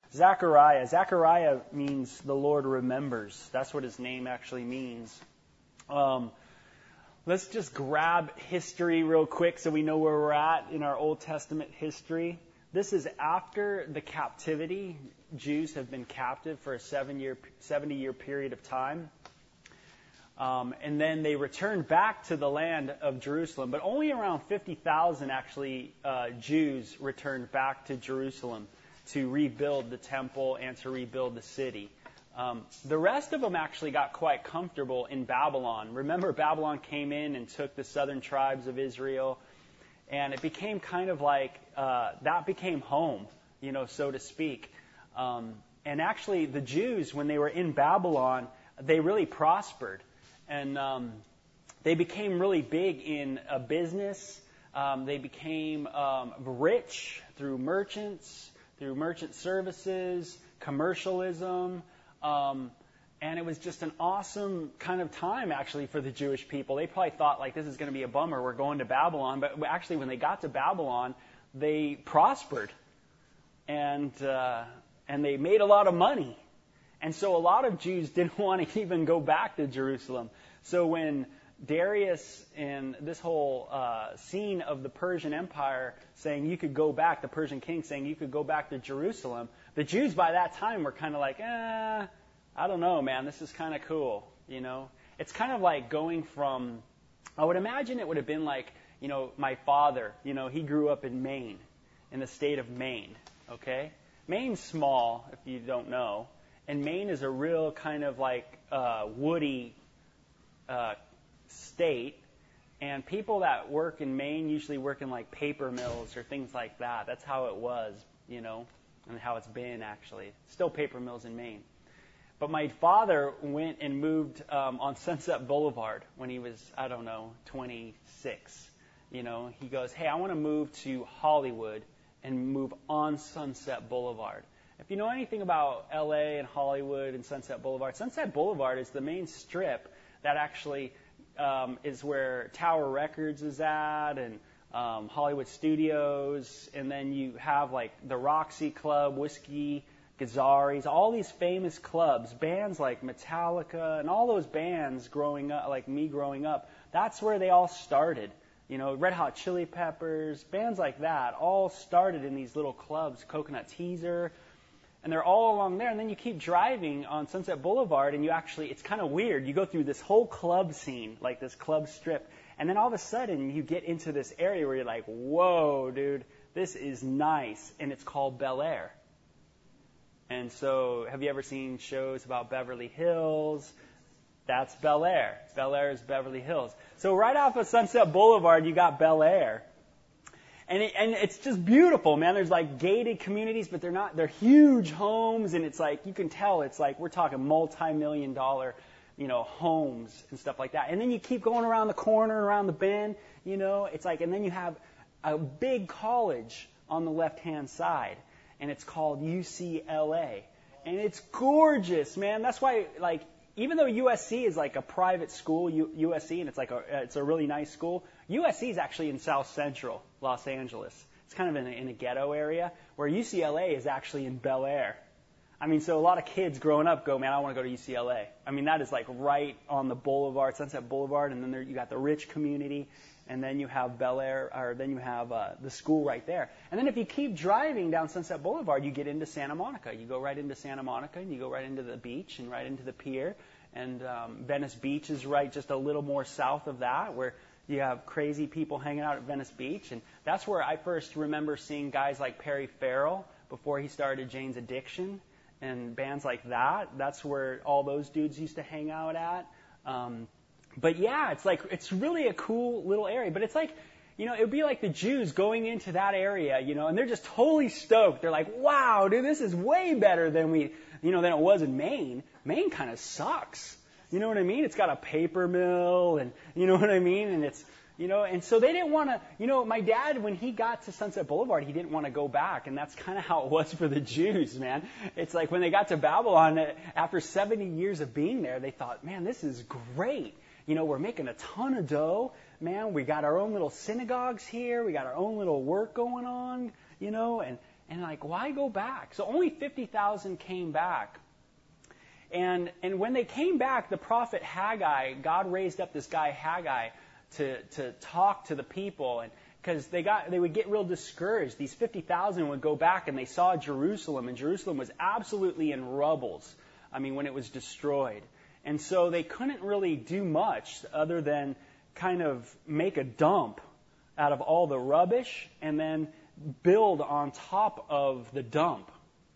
Zechariah. Zechariah means the Lord remembers. That's what his name actually means. Let's just grab history real quick so we know where we're at in our Old Testament history. This is after the captivity. Jews have been captive for a 70-year period of time. And then they returned back to the land of Jerusalem. But only around 50,000 actually Jews returned back to Jerusalem to rebuild the temple and to rebuild the city. The rest of them actually got quite comfortable in Babylon. Remember, Babylon came in and took the southern tribes of Israel, and it became kind of like that became home, so to speak. And actually, the Jews, when they were in Babylon, they really prospered, and they became really big in business. They became rich through merchants, through merchant services, commercialism. And it was just an awesome kind of time, actually, for the Jewish people. They probably thought, like, this is going to be a bummer. We're going to Babylon. But actually, when they got to Babylon, they prospered. And they made a lot of money. And so a lot of Jews didn't want to even go back to Jerusalem. So when Darius and this whole scene of the Persian Empire saying you could go back, the Persian king saying you could go back to Jerusalem, the Jews by that time were kind of like, I don't know, man, this is kind of cool, It's kind of like going from, I would imagine it would have been like, my father, he grew up in Maine, in the state of Maine, okay? Maine's small, if you don't know, and Maine is a real kind of like woody state, and people that work in Maine usually work in like paper mills or things like that. That's how it was, and how it's been actually. Still paper mills in Maine. But my father went and moved on Sunset Boulevard when he was, 26. He goes, hey, I want to move to Hollywood and move on Sunset Boulevard. If you know anything about L.A. and Hollywood and Sunset Boulevard is the main strip that actually is where Tower Records is at, and Hollywood Studios, and then you have like the Roxy Club, Whiskey, Gazzari's, all these famous clubs, bands like Metallica, and all those bands growing up, like me growing up, that's where they all started. Red Hot Chili Peppers, bands like that, all started in these little clubs, Coconut Teaser, and they're all along there. And then you keep driving on Sunset Boulevard, and it's kind of weird. You go through this whole club scene, like this club strip, and then all of a sudden you get into this area where you're like, whoa, dude, this is nice, and it's called Bel Air. And so have you ever seen shows about Beverly Hills? That's Bel Air. Bel Air is Beverly Hills. So right off of Sunset Boulevard, you got Bel Air. And it's just beautiful, man. There's like gated communities, but they're huge homes, and it's like, you can tell it's like, we're talking multi-million-dollar, homes and stuff like that. And then you keep going around the corner, around the bend, it's like, and then you have a big college on the left-hand side, and it's called UCLA. And it's gorgeous, man. That's why, like, even though USC is like a private school, USC, and it's a really nice school, USC is actually in South Central Los Angeles. It's kind of in a ghetto area, where UCLA is actually in Bel Air. So a lot of kids growing up go, man, I want to go to UCLA. That is like right on the boulevard, Sunset Boulevard, and then you got the rich community, and then you have Bel Air, or then you have the school right there. And then if you keep driving down Sunset Boulevard, you get into Santa Monica. You go right into Santa Monica, and you go right into the beach and right into the pier. And Venice Beach is right just a little more south of that, where you have crazy people hanging out at Venice Beach. And that's where I first remember seeing guys like Perry Farrell before he started Jane's Addiction and bands like that. That's where all those dudes used to hang out at. But yeah, it's really a cool little area. But it's like, it would be like the Jews going into that area, and they're just totally stoked. They're like, wow, dude, this is way better than than it was in Maine. Maine kind of sucks. You know what I mean? It's got a paper mill, and you know what I mean? And it's, and so they didn't want to, my dad, when he got to Sunset Boulevard, he didn't want to go back. And that's kind of how it was for the Jews, man. It's like when they got to Babylon, after 70 years of being there, they thought, man, this is great. We're making a ton of dough. Man, we got our own little synagogues here. We got our own little work going on, and And like, why go back? So only 50,000 came back. And when they came back, the prophet Haggai, God raised up this guy Haggai to talk to the people, and because they would get real discouraged. These 50,000 would go back and they saw Jerusalem, and Jerusalem was absolutely in rubbles. I mean, when it was destroyed. And so they couldn't really do much other than kind of make a dump out of all the rubbish and then build on top of the dump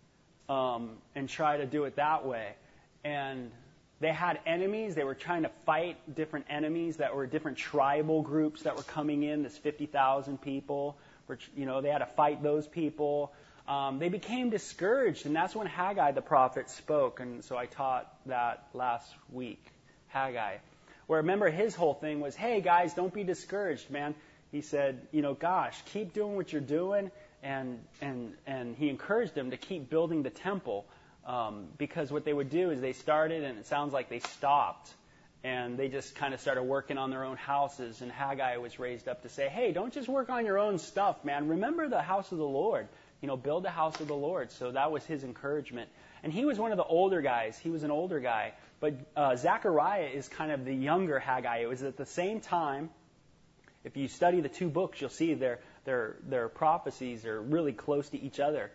and try to do it that way. And they had enemies. They were trying to fight different enemies that were different tribal groups that were coming in, this 50,000 people. Which, they had to fight those people. They became discouraged, and that's when Haggai the prophet spoke. And so I taught that last week, Haggai. Where remember his whole thing was, hey guys, don't be discouraged, man. He said, gosh, keep doing what you're doing. And he encouraged them to keep building the temple. Because what they would do is they started, and it sounds like they stopped, and they just kind of started working on their own houses. And Haggai was raised up to say, hey, don't just work on your own stuff, man. Remember the house of the Lord. Build the house of the Lord. So that was his encouragement. And he was one of the older guys. He was an older guy. But Zechariah is kind of the younger Haggai. It was at the same time. If you study the two books, you'll see their prophecies are really close to each other,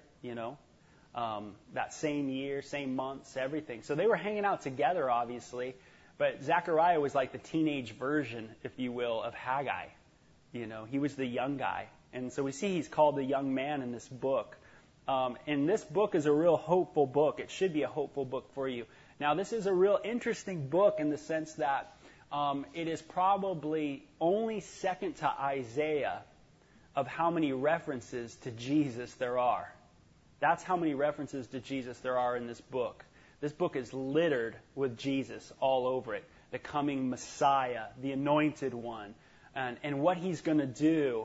that same year, same months, everything. So they were hanging out together, obviously. But Zechariah was like the teenage version, if you will, of Haggai. He was the young guy. And so we see he's called the young man in this book. And this book is a real hopeful book. It should be a hopeful book for you. Now, this is a real interesting book in the sense that it is probably only second to Isaiah of how many references to Jesus there are. That's how many references to Jesus there are in this book. This book is littered with Jesus all over it. The coming Messiah, the anointed one, and what he's going to do,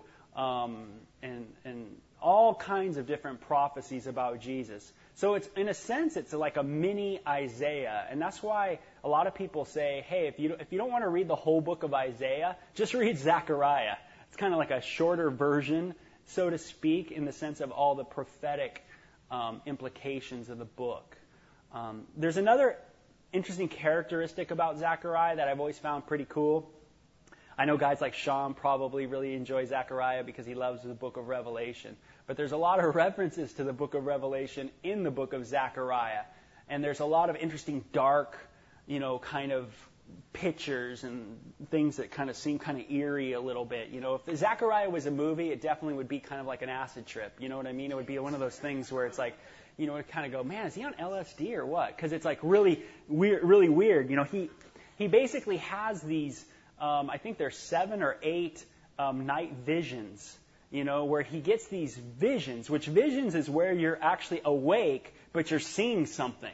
and all kinds of different prophecies about Jesus. So it's, in a sense, it's like a mini Isaiah. And that's why a lot of people say, hey, if you don't want to read the whole book of Isaiah, just read Zechariah. It's kind of like a shorter version, so to speak, in the sense of all the prophetic implications of the book. There's another interesting characteristic about Zechariah that I've always found pretty cool. I know guys like Sean probably really enjoy Zechariah because he loves the book of Revelation. But there's a lot of references to the book of Revelation in the book of Zechariah. And there's a lot of interesting dark, kind of pictures and things that kind of seem kind of eerie a little bit. If Zechariah was a movie, it definitely would be kind of like an acid trip. You know what I mean? It would be one of those things where it's like, it kind of go, man, is he on LSD or what? Because it's like really weird. He basically has these, I think there's 7 or 8 night visions, where he gets these visions, which visions is where you're actually awake, but you're seeing something,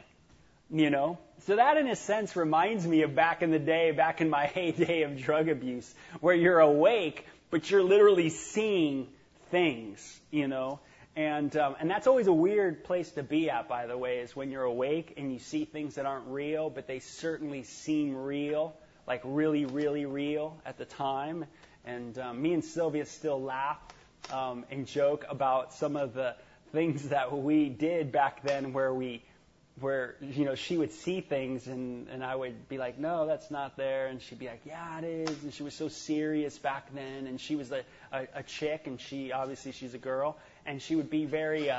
So that, in a sense, reminds me of back in the day, back in my heyday of drug abuse, where you're awake, but you're literally seeing things, And that's always a weird place to be at, by the way, is when you're awake and you see things that aren't real, but they certainly seem real, like really, really real at the time. And me and Sylvia still laugh and joke about some of the things that we did back then where she would see things and I would be like, no, that's not there. And she'd be like, yeah, it is. And she was so serious back then. And she was a chick, and she's a girl. And she would be very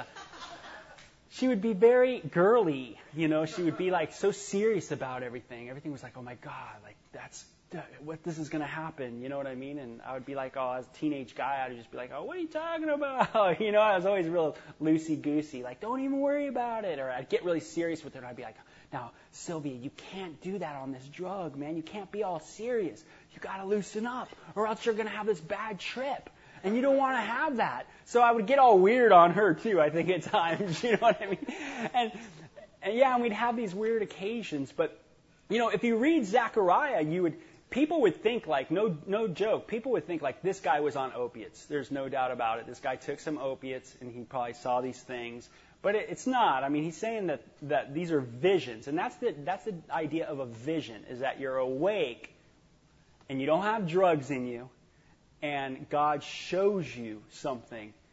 girly, She would be like so serious about everything. Everything was like, oh my God, like that's what this is going to happen. You know what I mean? And I would be like, as a teenage guy, I'd just be like, oh, what are you talking about? I was always real loosey-goosey, like, don't even worry about it. Or I'd get really serious with her, and I'd be like, now, Sylvia, you can't do that on this drug, man. You can't be all serious. You got to loosen up, or else you're going to have this bad trip. And you don't want to have that. So I would get all weird on her, too, I think, at times. You know what I mean? And we'd have these weird occasions. But, if you read Zechariah, people would think, like, no joke, people would think, like, this guy was on opiates. There's no doubt about it. This guy took some opiates, and he probably saw these things. But it's not. I mean, he's saying that these are visions. And that's the idea of a vision, is that you're awake, and you don't have drugs in you, and God shows you something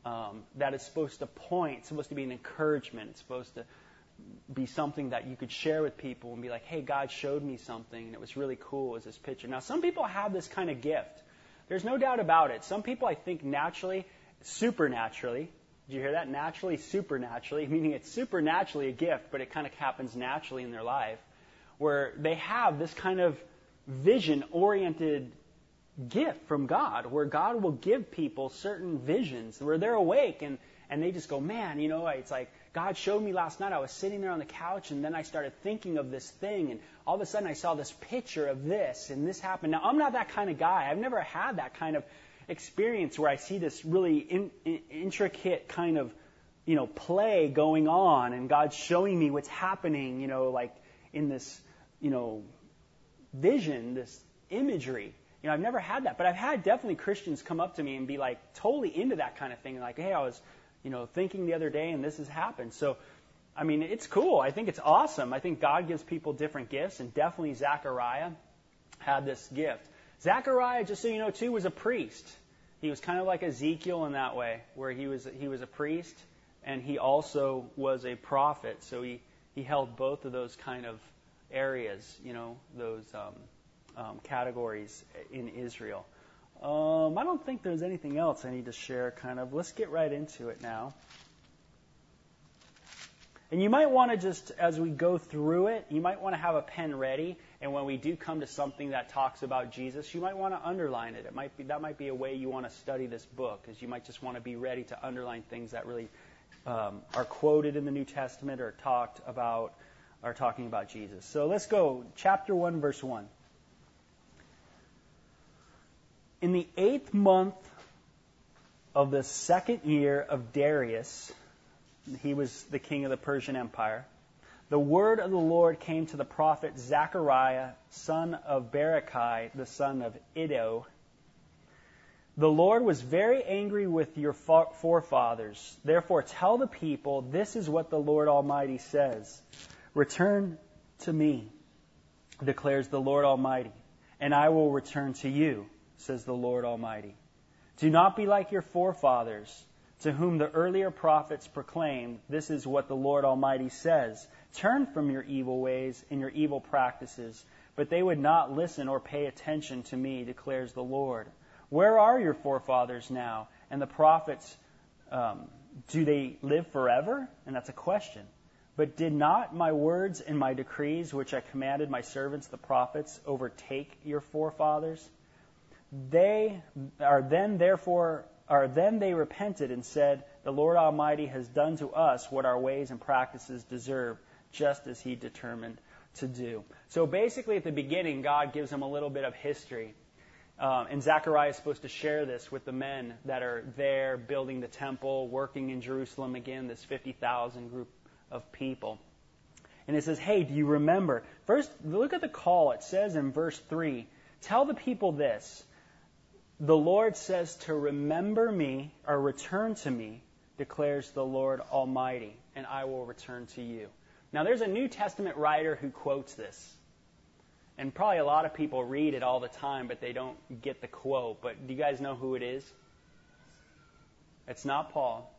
that is supposed to point, it's supposed to be an encouragement, it's supposed to be something that you could share with people and be like, hey, God showed me something, and it was really cool, is this picture. Now, some people have this kind of gift. There's no doubt about it. Some people, I think, naturally, supernaturally, did you hear that? Naturally, supernaturally, meaning it's supernaturally a gift, but it kind of happens naturally in their life, where they have this kind of vision-oriented gift from God, where God will give people certain visions, where they're awake and they just go, man, it's like God showed me last night, I was sitting there on the couch, and then I started thinking of this thing, and all of a sudden I saw this picture of this, and this happened. Now, I'm not that kind of guy. I've never had that kind of experience where I see this really intricate kind of, play going on, and God's showing me what's happening, like in this, vision, this imagery. I've never had that, but I've had definitely Christians come up to me and be like totally into that kind of thing. Like, hey, I was, thinking the other day and this has happened. So, I mean, it's cool. I think it's awesome. I think God gives people different gifts, and definitely Zechariah had this gift. Zechariah, just so you know, too, was a priest. He was kind of like Ezekiel in that way, where he was a priest and he also was a prophet. So he held both of those kind of areas, those categories in Israel. I don't think there's anything else I need to share, kind of. Let's get right into it now. And you might want to just, as we go through it, you might want to have a pen ready. And when we do come to something that talks about Jesus, you might want to underline it. That might be a way you want to study this book, is you might just want to be ready to underline things that really are quoted in the New Testament or are talking about Jesus. So let's go, chapter 1, verse 1. In the 8th month of the 2nd year of Darius, he was the king of the Persian Empire, the word of the Lord came to the prophet Zechariah, son of Berechiah, the son of Iddo. The Lord was very angry with your forefathers. Therefore tell the people, this is what the Lord Almighty says. Return to me, declares the Lord Almighty, and I will return to you, says the Lord Almighty. Do not be like your forefathers, to whom the earlier prophets proclaimed, this is what the Lord Almighty says. Turn from your evil ways and your evil practices. But they would not listen or pay attention to me, declares the Lord. Where are your forefathers now? And the prophets, do they live forever? And that's a question. But did not my words and my decrees, which I commanded my servants, the prophets, overtake your forefathers? Then they repented and said, the Lord Almighty has done to us what our ways and practices deserve, just as he determined to do. So basically at the beginning, God gives them a little bit of history. And Zechariah is supposed to share this with the men that are there building the temple, working in Jerusalem again, this 50,000 group of people. And it says, hey, do you remember? First, look at the call. It says in verse 3, tell the people this. The Lord says to remember me, or return to me, declares the Lord Almighty, and I will return to you. Now, there's a New Testament writer who quotes this. And probably a lot of people read it all the time, but they don't get the quote. But do you guys know who it is? It's not Paul.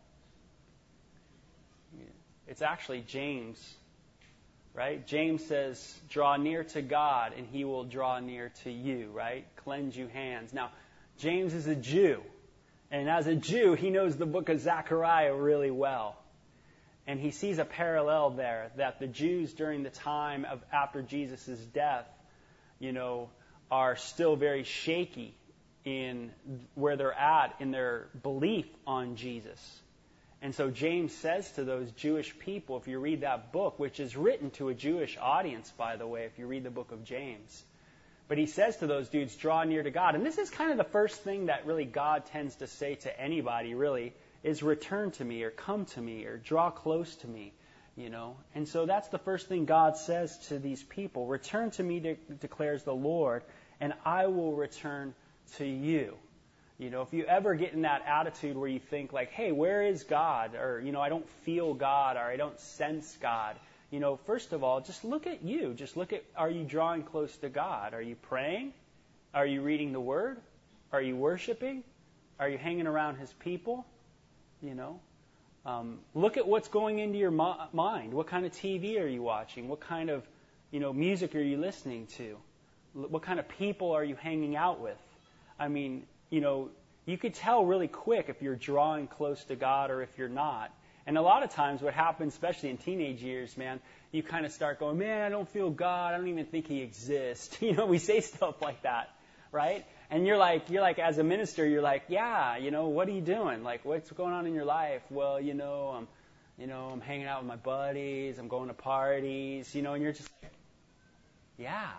It's actually James, right? James says, draw near to God, and he will draw near to you, right? Cleanse you hands. Now, James is a Jew. And as a Jew, he knows the book of Zechariah really well. And he sees a parallel there, that the Jews during the time of after Jesus' death, are still very shaky in where they're at in their belief on Jesus. And so James says to those Jewish people, if you read that book, which is written to a Jewish audience, by the way, if you read the book of James, but he says to those dudes, draw near to God. And this is kind of the first thing that really God tends to say to anybody, really, is return to me, or come to me, or draw close to me. And so that's the first thing God says to these people. Return to me, declares the Lord, and I will return to you. If you ever get in that attitude where you think like, hey, where is God? Or, I don't feel God, or I don't sense God. First of all, just look at you. Just look at, are you drawing close to God? Are you praying? Are you reading the Word? Are you worshiping? Are you hanging around His people? You know, look at what's going into your mind. What kind of TV are you watching? What kind of, music are you listening to? What kind of people are you hanging out with? I mean, you could tell really quick if you're drawing close to God or if you're not. And a lot of times what happens, especially in teenage years, man, you kind of start going, man, I don't feel God. I don't even think he exists. We say stuff like that, right? And you're like, as a minister, you're like, yeah, what are you doing? Like, what's going on in your life? Well, I'm hanging out with my buddies. I'm going to parties, and you're just like, yeah.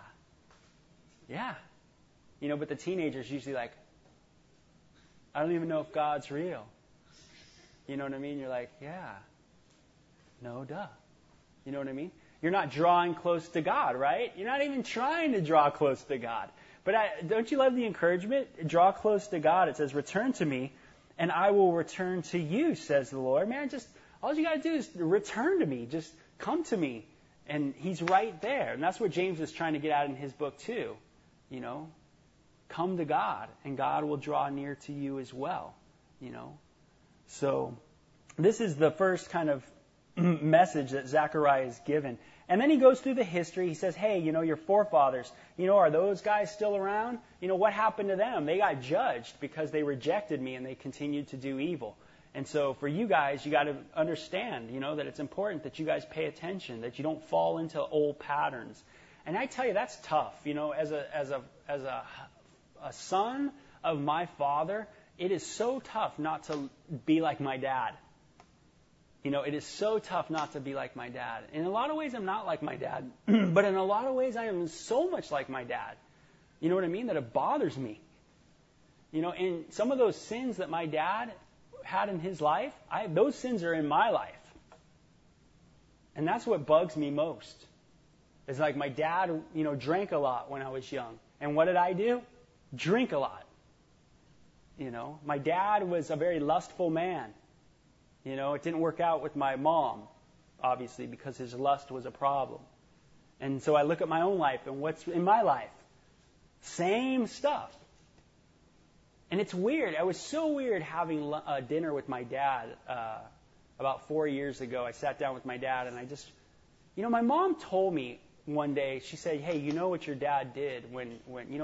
But the teenager's usually like, I don't even know if God's real. You know what I mean? You're like, yeah. No, duh. You know what I mean? You're not drawing close to God, right? You're not even trying to draw close to God. But don't you love the encouragement? Draw close to God. It says, return to me, and I will return to you, says the Lord. Man, just all you got to do is return to me. Just come to me. And he's right there. And that's what James is trying to get at in his book, too. Come to God, and God will draw near to you as well. So this is the first kind of message that Zechariah is given. And then he goes through the history. He says, hey, your forefathers, are those guys still around? What happened to them? They got judged because they rejected me and they continued to do evil. And so for you guys, you got to understand, that it's important that you guys pay attention, that you don't fall into old patterns. And I tell you, that's tough. As a son of my father, it is so tough not to be like my dad. It is so tough not to be like my dad. In a lot of ways, I'm not like my dad. But in a lot of ways, I am so much like my dad. You know what I mean? That it bothers me. And some of those sins that my dad had in his life, those sins are in my life. And that's what bugs me most. It's like my dad, drank a lot when I was young. And what did I do? Drink a lot. My dad was a very lustful man. It didn't work out with my mom, obviously, because his lust was a problem. And so I look at my own life and what's in my life. Same stuff. And it's weird. It was so weird having dinner with my dad about 4 years ago. I sat down with my dad and I just, my mom told me one day, she said, hey, you know what your dad did when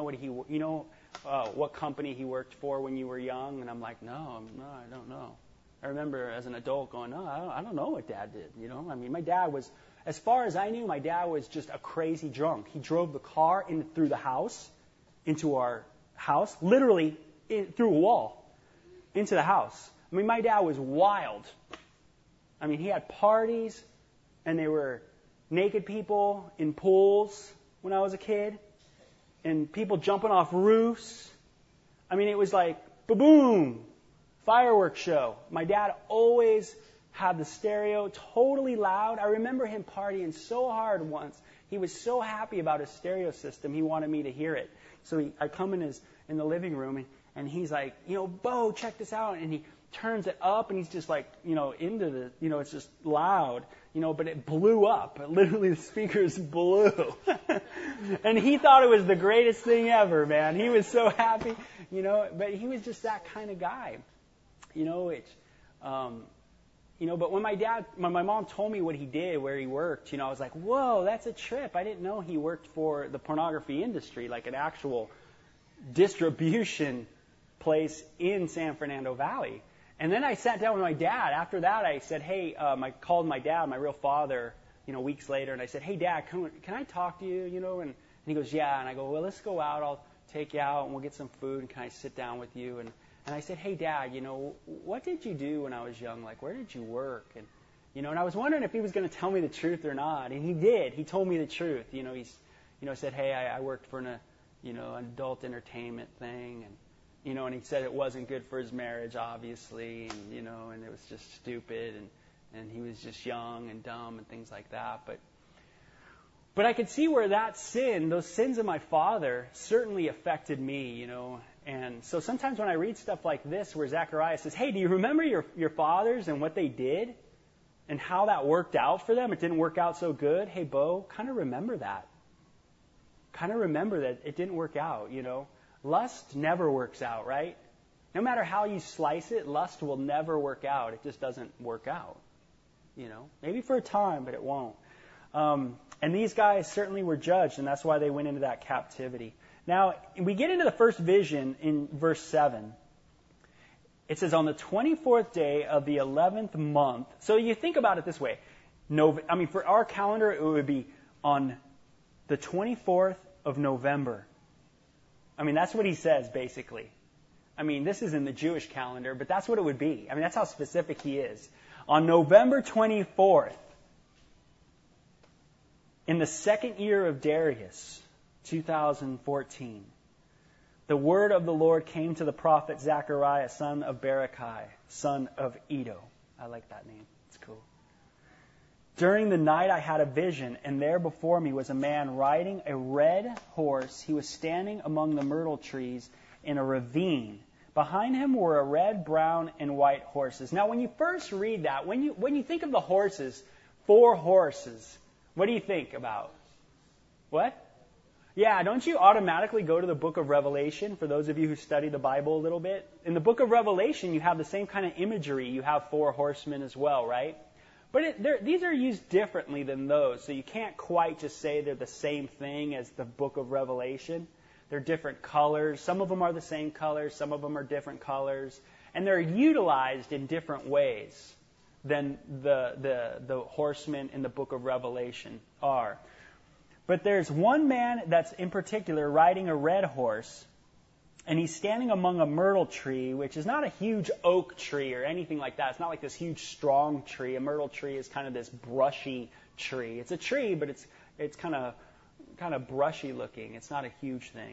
what company he worked for when you were young? And I'm like, no, I don't know. I remember as an adult going, no, I don't know what Dad did. I mean, my dad was, as far as I knew, my dad was just a crazy drunk. He drove the car through the house, into our house, literally through a wall, into the house. I mean, my dad was wild. I mean, he had parties, and they were naked people in pools when I was a kid, and people jumping off roofs. I mean, it was like, ba-boom! Fireworks show. My dad always had the stereo totally loud. I remember him partying so hard once. He was so happy about his stereo system, he wanted me to hear it. So I come in the living room, and he's like, Bo, check this out. And he turns it up, and he's just like, into the, it's just loud, but it blew up. Literally, the speakers blew. And he thought it was the greatest thing ever, man. He was so happy, but he was just that kind of guy. But when my mom told me what he did, where he worked, I was like, whoa, that's a trip. I didn't know he worked for the pornography industry, like an actual distribution place in San Fernando Valley. And then I sat down with my dad. After that, I said, hey, I called my dad, my real father, weeks later, and I said, hey, Dad, can I talk to you, and he goes, yeah. And I go, well, let's go out. I'll take you out, and we'll get some food, and can I sit down with you? And I said, hey, Dad, what did you do when I was young? Like, where did you work? And, and I was wondering if he was going to tell me the truth or not. And he did. He told me the truth. He's, said, hey, I worked for an adult entertainment thing. And, and he said it wasn't good for his marriage, obviously. And, and it was just stupid. And he was just young and dumb and things like that. But I could see where those sins of my father certainly affected me, And so sometimes when I read stuff like this where Zechariah says, hey, do you remember your fathers and what they did and how that worked out for them? It didn't work out so good. Hey, Bo, kind of remember that. Kind of remember that it didn't work out, Lust never works out, right? No matter how you slice it, lust will never work out. It just doesn't work out. Maybe for a time, but it won't. And these guys certainly were judged, and that's why they went into that captivity. Now, we get into the first vision in verse 7. It says, on the 24th day of the 11th month. So you think about it this way. For our calendar, it would be on the 24th of November. That's what he says, basically. This is in the Jewish calendar, but that's what it would be. That's how specific he is. On November 24th, in the second year of Darius, 2014, the word of the Lord came to the prophet Zechariah, son of Berechiah, son of Iddo. I like that name. It's cool. During the night I had a vision, and there before me was a man riding a red horse. He was standing among the myrtle trees in a ravine. Behind him were a red, brown, and white horses. Now, when you first read that, when you think of the horses, 4 horses, what do you think about? What? Yeah, don't you automatically go to the book of Revelation, for those of you who study the Bible a little bit? In the book of Revelation, you have the same kind of imagery. You have 4 horsemen as well, right? But these are used differently than those, so you can't quite just say they're the same thing as the book of Revelation. They're different colors. Some of them are the same colors. Some of them are different colors. And they're utilized in different ways than the horsemen in the book of Revelation are. But there's one man that's in particular riding a red horse, and he's standing among a myrtle tree, which is not a huge oak tree or anything like that. It's not like this huge, strong tree. A myrtle tree is kind of this brushy tree. It's a tree, but it's kind of brushy looking. It's not a huge thing.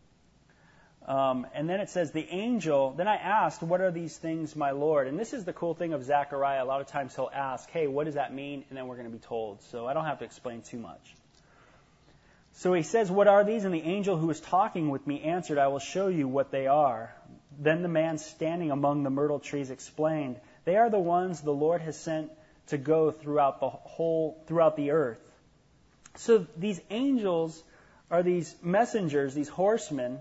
And then it says, then I asked, what are these things, my Lord? And this is the cool thing of Zechariah. A lot of times he'll ask, hey, what does that mean? And then we're going to be told. So I don't have to explain too much. So he says, what are these? And the angel who was talking with me answered, I will show you what they are. Then the man standing among the myrtle trees explained, they are the ones the Lord has sent to go throughout the earth. So these angels are these messengers, these horsemen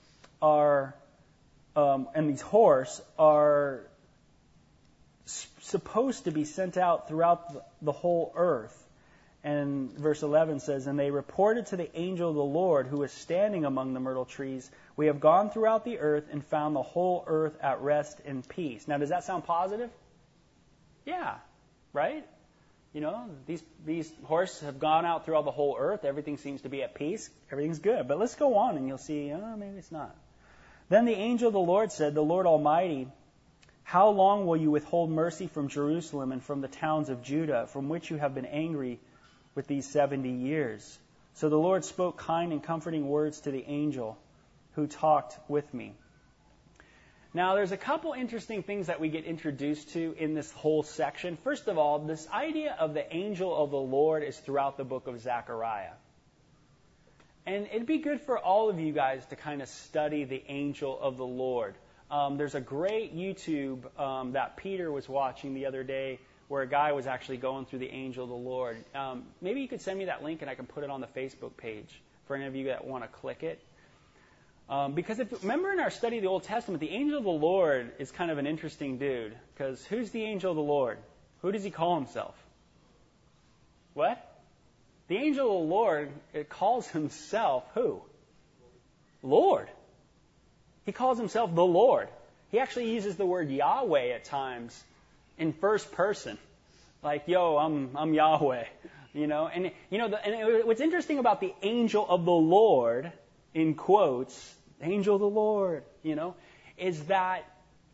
and these horse are supposed to be sent out throughout the whole earth. And verse 11 says, and they reported to the angel of the Lord who was standing among the myrtle trees, we have gone throughout the earth and found the whole earth at rest and peace. Now, does that sound positive? Yeah, right? These horses have gone out throughout the whole earth. Everything seems to be at peace. Everything's good. But let's go on and you'll see, maybe it's not. Then the angel of the Lord said, the Lord Almighty, how long will you withhold mercy from Jerusalem and from the towns of Judah, from which you have been angry with these 70 years? So the Lord spoke kind and comforting words to the angel who talked with me. Now, there's a couple interesting things that we get introduced to in this whole section. First of all, this idea of the angel of the Lord is throughout the book of Zechariah. And it'd be good for all of you guys to kind of study the angel of the Lord. There's a great YouTube that Peter was watching the other day where a guy was actually going through the angel of the Lord. Maybe you could send me that link and I can put it on the Facebook page for any of you that want to click it. Because remember in our study of the Old Testament, the angel of the Lord is kind of an interesting dude. Because who's the angel of the Lord? Who does he call himself? What? The angel of the Lord, it calls himself who? Lord. He calls himself the Lord. He actually uses the word Yahweh at times in first person. Like, yo, I'm Yahweh. And what's interesting about the angel of the Lord, in quotes, angel of the Lord, is that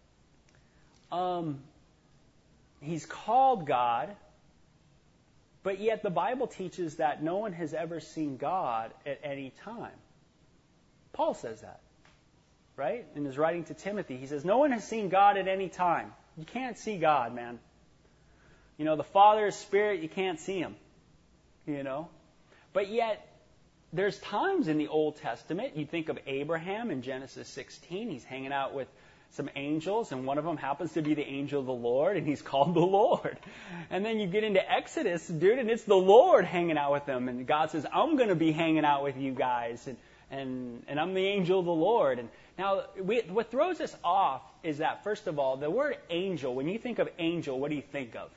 he's called God, but yet the Bible teaches that no one has ever seen God at any time. Paul says that, right? In his writing to Timothy, he says, no one has seen God at any time. You can't see God, man. The Father is Spirit, you can't see Him. But yet, there's times in the Old Testament, you think of Abraham in Genesis 16, he's hanging out with some angels, and one of them happens to be the angel of the Lord, and he's called the Lord. And then you get into Exodus, dude, and it's the Lord hanging out with them, and God says, I'm going to be hanging out with you guys. and I'm the angel of the Lord. And now, what throws us off is that, first of all, the word angel, when you think of angel, what do you think of?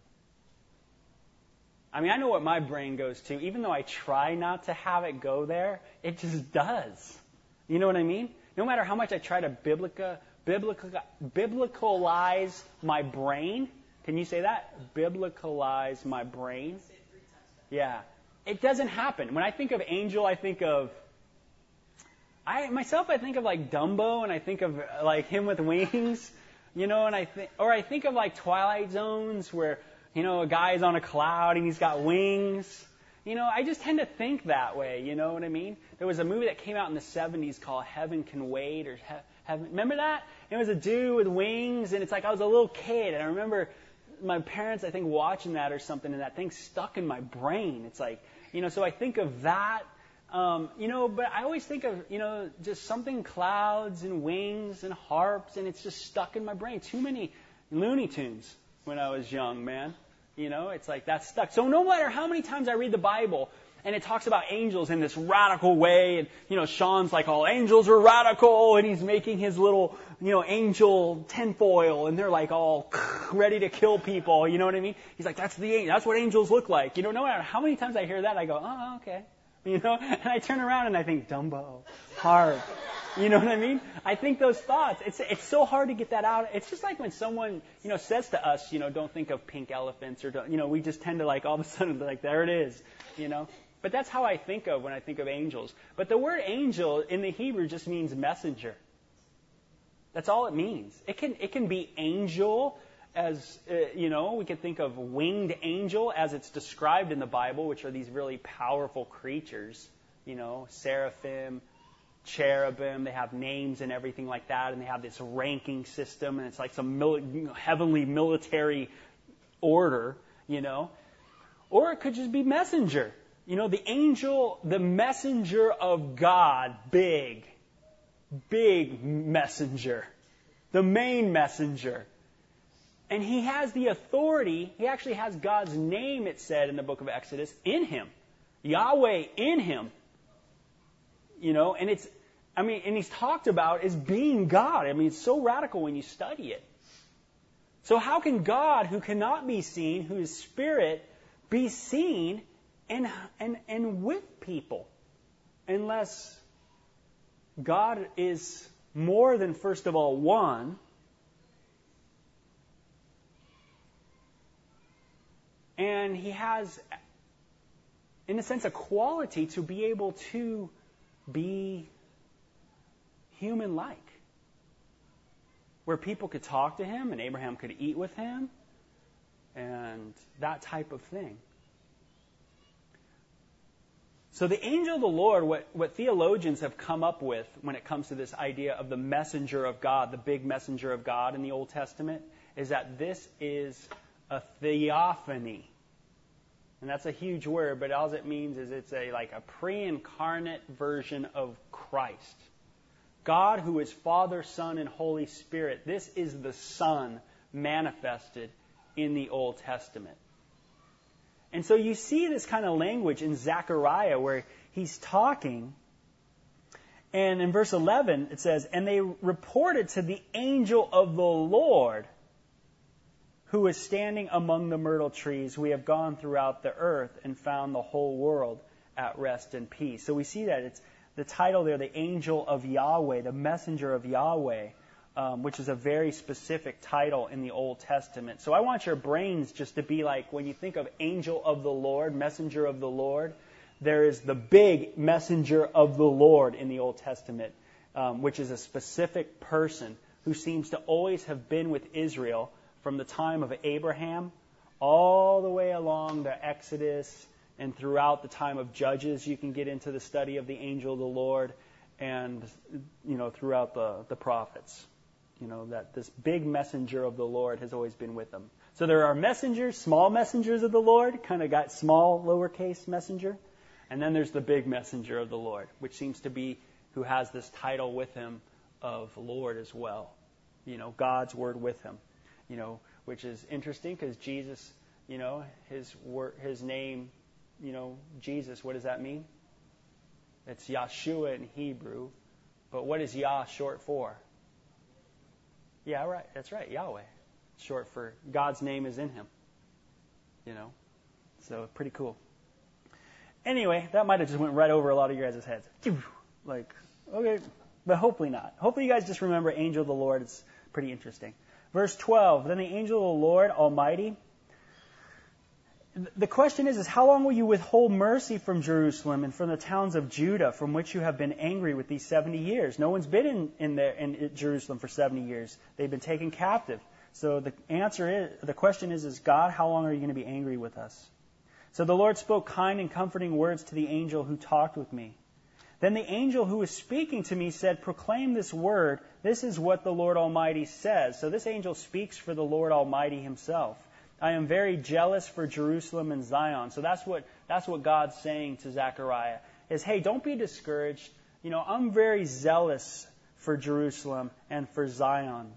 I mean, I know what my brain goes to. Even though I try not to have it go there, it just does. You know what I mean? No matter how much I try to biblicalize my brain. Can you say that? Biblicalize my brain. Yeah. It doesn't happen. When I think of angel, I think of I think of like Dumbo, and I think of like him with wings, and I think of like Twilight Zones where, a guy's on a cloud and he's got wings. I just tend to think that way, you know what I mean? There was a movie that came out in the 70s called Heaven Can Wait, or Heaven, remember that? It was a dude with wings, and it's like I was a little kid, and I remember my parents, I think, watching that or something, and that thing stuck in my brain. It's like, so I think of that. But I always think of, just something clouds and wings and harps, and it's just stuck in my brain. Too many Looney Tunes when I was young, man. It's like that's stuck. So no matter how many times I read the Bible and it talks about angels in this radical way, and, Sean's like, all angels are radical, and he's making his little, angel tinfoil, and they're like all ready to kill people, you know what I mean? He's like, that's what angels look like. No matter how many times I hear that, I go, oh, okay. And I turn around and I think, Dumbo, hard. You know what I mean? I think those thoughts. It's so hard to get that out. It's just like when someone, says to us, don't think of pink elephants, or don't, we just tend to like all of a sudden like, there it is, But that's how I think of when I think of angels. But the word angel in the Hebrew just means messenger. That's all it means. It can be angel, as, we can think of winged angel as it's described in the Bible, which are these really powerful creatures, seraphim, cherubim. They have names and everything like that, and they have this ranking system, and it's like some heavenly military order, Or it could just be messenger. The angel, the messenger of God, big messenger, the main messenger. And he has the authority, he actually has God's name, it said in the book of Exodus, in him. Yahweh in him. And he's talked about as being God. It's so radical when you study it. So how can God, who cannot be seen, who is spirit, be seen and with people? Unless God is more than, first of all, one, and he has, in a sense, a quality to be able to be human-like, where people could talk to him and Abraham could eat with him and that type of thing. So the angel of the Lord, what theologians have come up with when it comes to this idea of the messenger of God, the big messenger of God in the Old Testament, is that this is a theophany. And that's a huge word, but all it means is it's a pre-incarnate version of Christ. God, who is Father, Son, and Holy Spirit. This is the Son manifested in the Old Testament. And so you see this kind of language in Zechariah where he's talking. And in verse 11 it says, and they reported to the angel of the Lord, who is standing among the myrtle trees, we have gone throughout the earth and found the whole world at rest and peace. So we see that it's the title there, the angel of Yahweh, the messenger of Yahweh, which is a very specific title in the Old Testament. So I want your brains just to be like, when you think of angel of the Lord, messenger of the Lord, there is the big messenger of the Lord in the Old Testament, which is a specific person who seems to always have been with Israel from the time of Abraham all the way along the Exodus and throughout the time of Judges. You can get into the study of the angel of the Lord, and throughout the prophets. That this big messenger of the Lord has always been with them. So there are messengers, small messengers of the Lord, kind of got small lowercase messenger, and then there's the big messenger of the Lord, which seems to be who has this title with him of Lord as well. God's word with him. Which is interesting because Jesus, his name, Jesus, what does that mean? It's Yahshua in Hebrew. But what is Yah short for? Yeah, right. That's right. Yahweh. It's short for God's name is in him. So pretty cool. Anyway, that might have just went right over a lot of your guys' heads. Like, okay, but hopefully not. Hopefully you guys just remember angel of the Lord. It's pretty interesting. Verse 12, then the angel of the Lord Almighty. The question is how long will you withhold mercy from Jerusalem and from the towns of Judah, from which you have been angry with these 70 years? No one's been in Jerusalem for 70 years. They've been taken captive. So the question is, God, how long are you going to be angry with us? So the Lord spoke kind and comforting words to the angel who talked with me. Then the angel who was speaking to me said, proclaim this word. This is what the Lord Almighty says. So this angel speaks for the Lord Almighty himself. I am very jealous for Jerusalem and Zion. So that's what God's saying to Zechariah is, hey, don't be discouraged. I'm very zealous for Jerusalem and for Zion.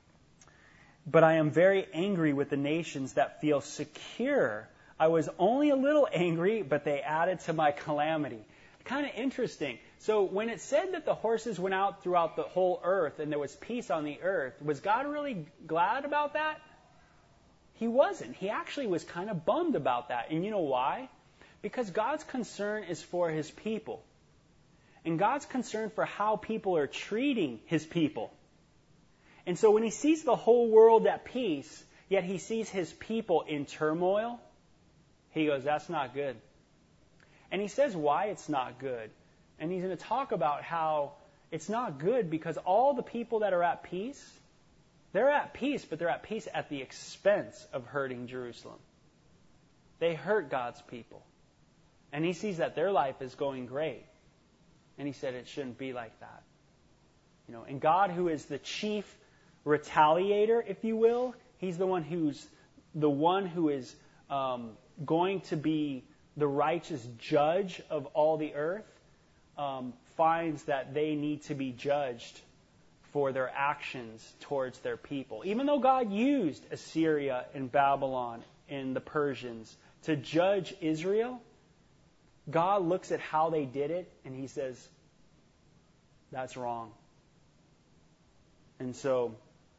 But I am very angry with the nations that feel secure. I was only a little angry, but they added to my calamity. Kind of interesting. So when it said that the horses went out throughout the whole earth and there was peace on the earth, was God really glad about that? He wasn't. He actually was kind of bummed about that. And you know why? Because God's concern is for his people. And God's concern for how people are treating his people. And so when he sees the whole world at peace, yet he sees his people in turmoil, he goes, that's not good. And he says why it's not good. And he's going to talk about how it's not good because all the people that are at peace, they're at peace, but they're at peace at the expense of hurting Jerusalem. They hurt God's people. And he sees that their life is going great. And he said it shouldn't be like that. And God, who is the chief retaliator, if you will, he's the one who is going to be the righteous judge of all the earth, finds that they need to be judged for their actions towards their people. Even though God used Assyria and Babylon and the Persians to judge Israel, God looks at how they did it and he says, that's wrong. And so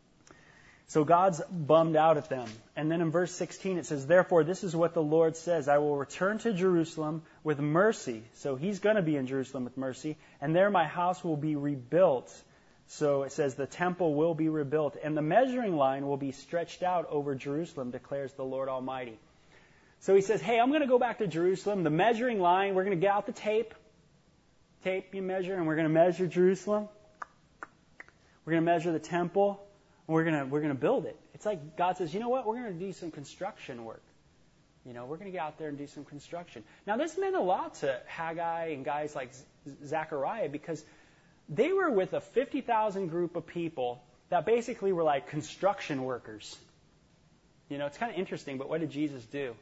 God's bummed out at them. And then in verse 16 it says, therefore this is what the Lord says, I will return to Jerusalem with mercy. So he's going to be in Jerusalem with mercy. And there my house will be rebuilt. So it says the temple will be rebuilt. And the measuring line will be stretched out over Jerusalem, declares the Lord Almighty. So he says, hey, I'm going to go back to Jerusalem. The measuring line, we're going to get out the tape. Tape you measure, and we're going to measure Jerusalem. We're going to measure the temple. We're going to build it. It's like God says, you know what? We're going to do some construction work. We're going to get out there and do some construction. Now, this meant a lot to Haggai and guys like Zechariah because they were with a 50,000 group of people that basically were like construction workers. It's kind of interesting, but what did Jesus do?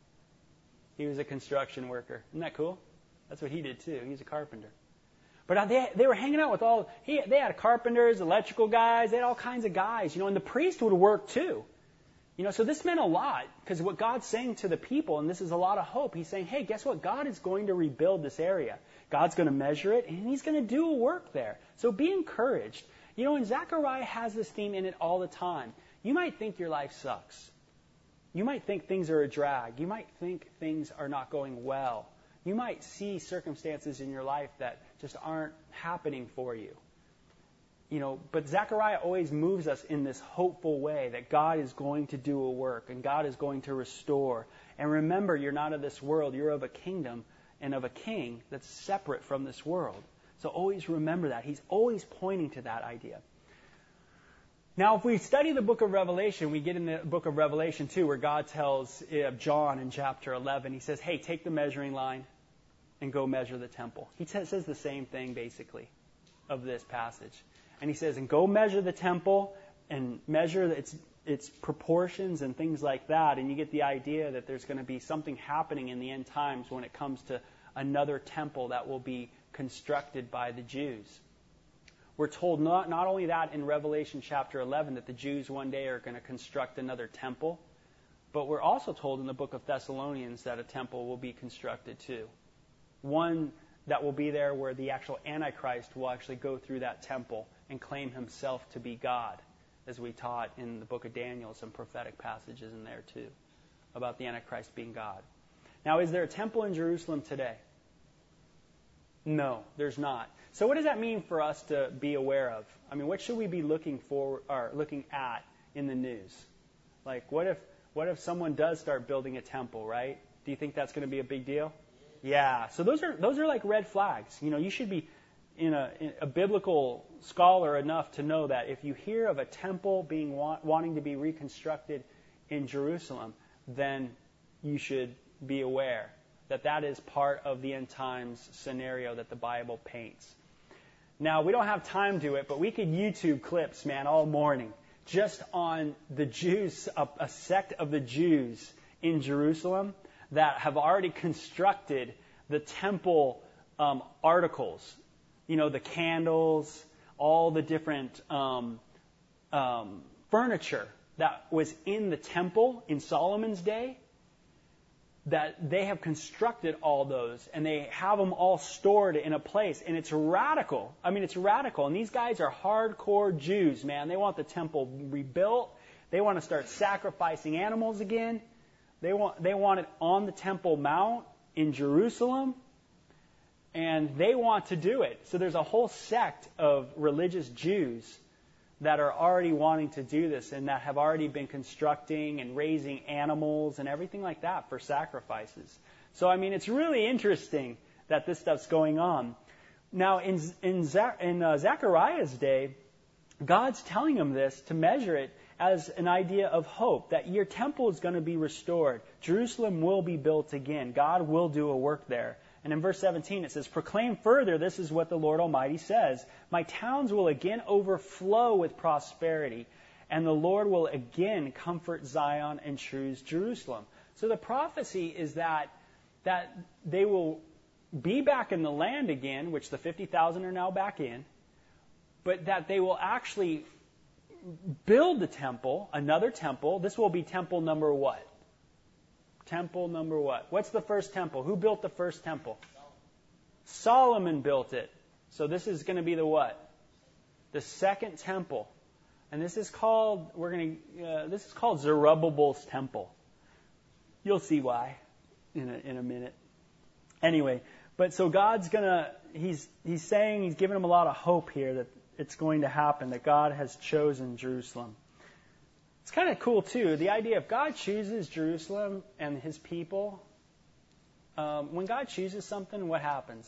He was a construction worker. Isn't that cool? That's what he did too. He's a carpenter. But they were hanging out with they had carpenters, electrical guys, they had all kinds of guys, and the priest would work too. So this meant a lot because what God's saying to the people, and this is a lot of hope, he's saying, hey, guess what? God is going to rebuild this area. God's going to measure it, and he's going to do a work there. So be encouraged. And Zechariah has this theme in it all the time. You might think your life sucks. You might think things are a drag. You might think things are not going well. You might see circumstances in your life that just aren't happening for you. But Zechariah always moves us in this hopeful way that God is going to do a work and God is going to restore. And remember, you're not of this world. You're of a kingdom and of a king that's separate from this world. So always remember that. He's always pointing to that idea. Now, if we study the book of Revelation, we get in the book of Revelation too, where God tells John in chapter 11, he says, hey, take the measuring line and go measure the temple. He says the same thing, basically, of this passage. And he says, and go measure the temple and measure its proportions and things like that. And you get the idea that there's going to be something happening in the end times when it comes to another temple that will be constructed by the Jews. We're told not only that in Revelation chapter 11 that the Jews one day are going to construct another temple, but we're also told in the book of Thessalonians that a temple will be constructed too. One that will be there where the actual Antichrist will actually go through that temple and claim himself to be God, as we taught in the book of Daniel, some prophetic passages in there too, about the Antichrist being God. Now, is there a temple in Jerusalem today? No, there's not. So what does that mean for us to be aware of? I mean, what should we be looking at in the news? Like, what if someone does start building a temple, right? Do you think that's going to be a big deal? Yeah. So those are like red flags. You know, you should be in a biblical scholar enough to know that if you hear of a temple being wanting to be reconstructed in Jerusalem, then you should be aware that that is part of the end times scenario that the Bible paints. Now, we don't have time to it, but we could YouTube clips, man, all morning, just on the Jews, a sect of the Jews in Jerusalem that have already constructed the temple articles. You know, the candles, all the different furniture that was in the temple in Solomon's day, that they have constructed all those, and they have them all stored in a place, and it's radical. I mean, it's radical, and these guys are hardcore Jews, man. They want the temple rebuilt. They want to start sacrificing animals again. They want it on the Temple Mount in Jerusalem, and they want to do it. So there's a whole sect of religious Jews that are already wanting to do this and that have already been constructing and raising animals and everything like that for sacrifices. So, I mean, it's really interesting that this stuff's going on. Now, in Zechariah's day, God's telling him this to measure it as an idea of hope, that your temple is going to be restored. Jerusalem will be built again. God will do a work there. And in verse 17 it says, "Proclaim further, this is what the Lord Almighty says. My towns will again overflow with prosperity, and the Lord will again comfort Zion and choose Jerusalem." So the prophecy is that they will be back in the land again, which the 50,000 are now back in, but that they will actually build the temple, another temple. This will be temple number what? Temple number what? What's the first temple? Who built the first temple? Solomon built it. So this is going to be the what? The second temple. And this is called Zerubbabel's temple. You'll see why in a minute. Anyway, but so God's he's saying, he's giving them a lot of hope here that it's going to happen, that God has chosen Jerusalem. It's kind of cool, too, the idea if God chooses Jerusalem and his people, when God chooses something, what happens?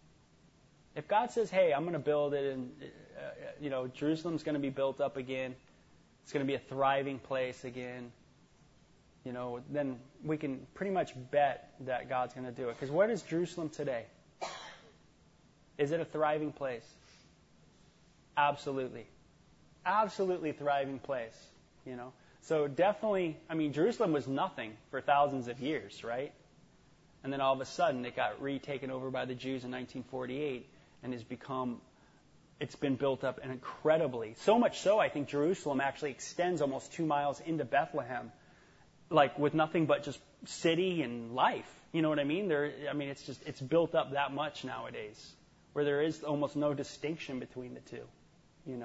If God says, hey, I'm going to build it, and Jerusalem's going to be built up again, it's going to be a thriving place again, then we can pretty much bet that God's going to do it. Because what is Jerusalem today? Is it a thriving place? Absolutely. Absolutely thriving place. So definitely, I mean, Jerusalem was nothing for thousands of years, right? And then all of a sudden it got retaken over by the Jews in 1948 and it's been built up incredibly. So much so, I think Jerusalem actually extends almost 2 miles into Bethlehem, like with nothing but just city and life. You know what I mean? It's built up that much nowadays, where there is almost no distinction between the two,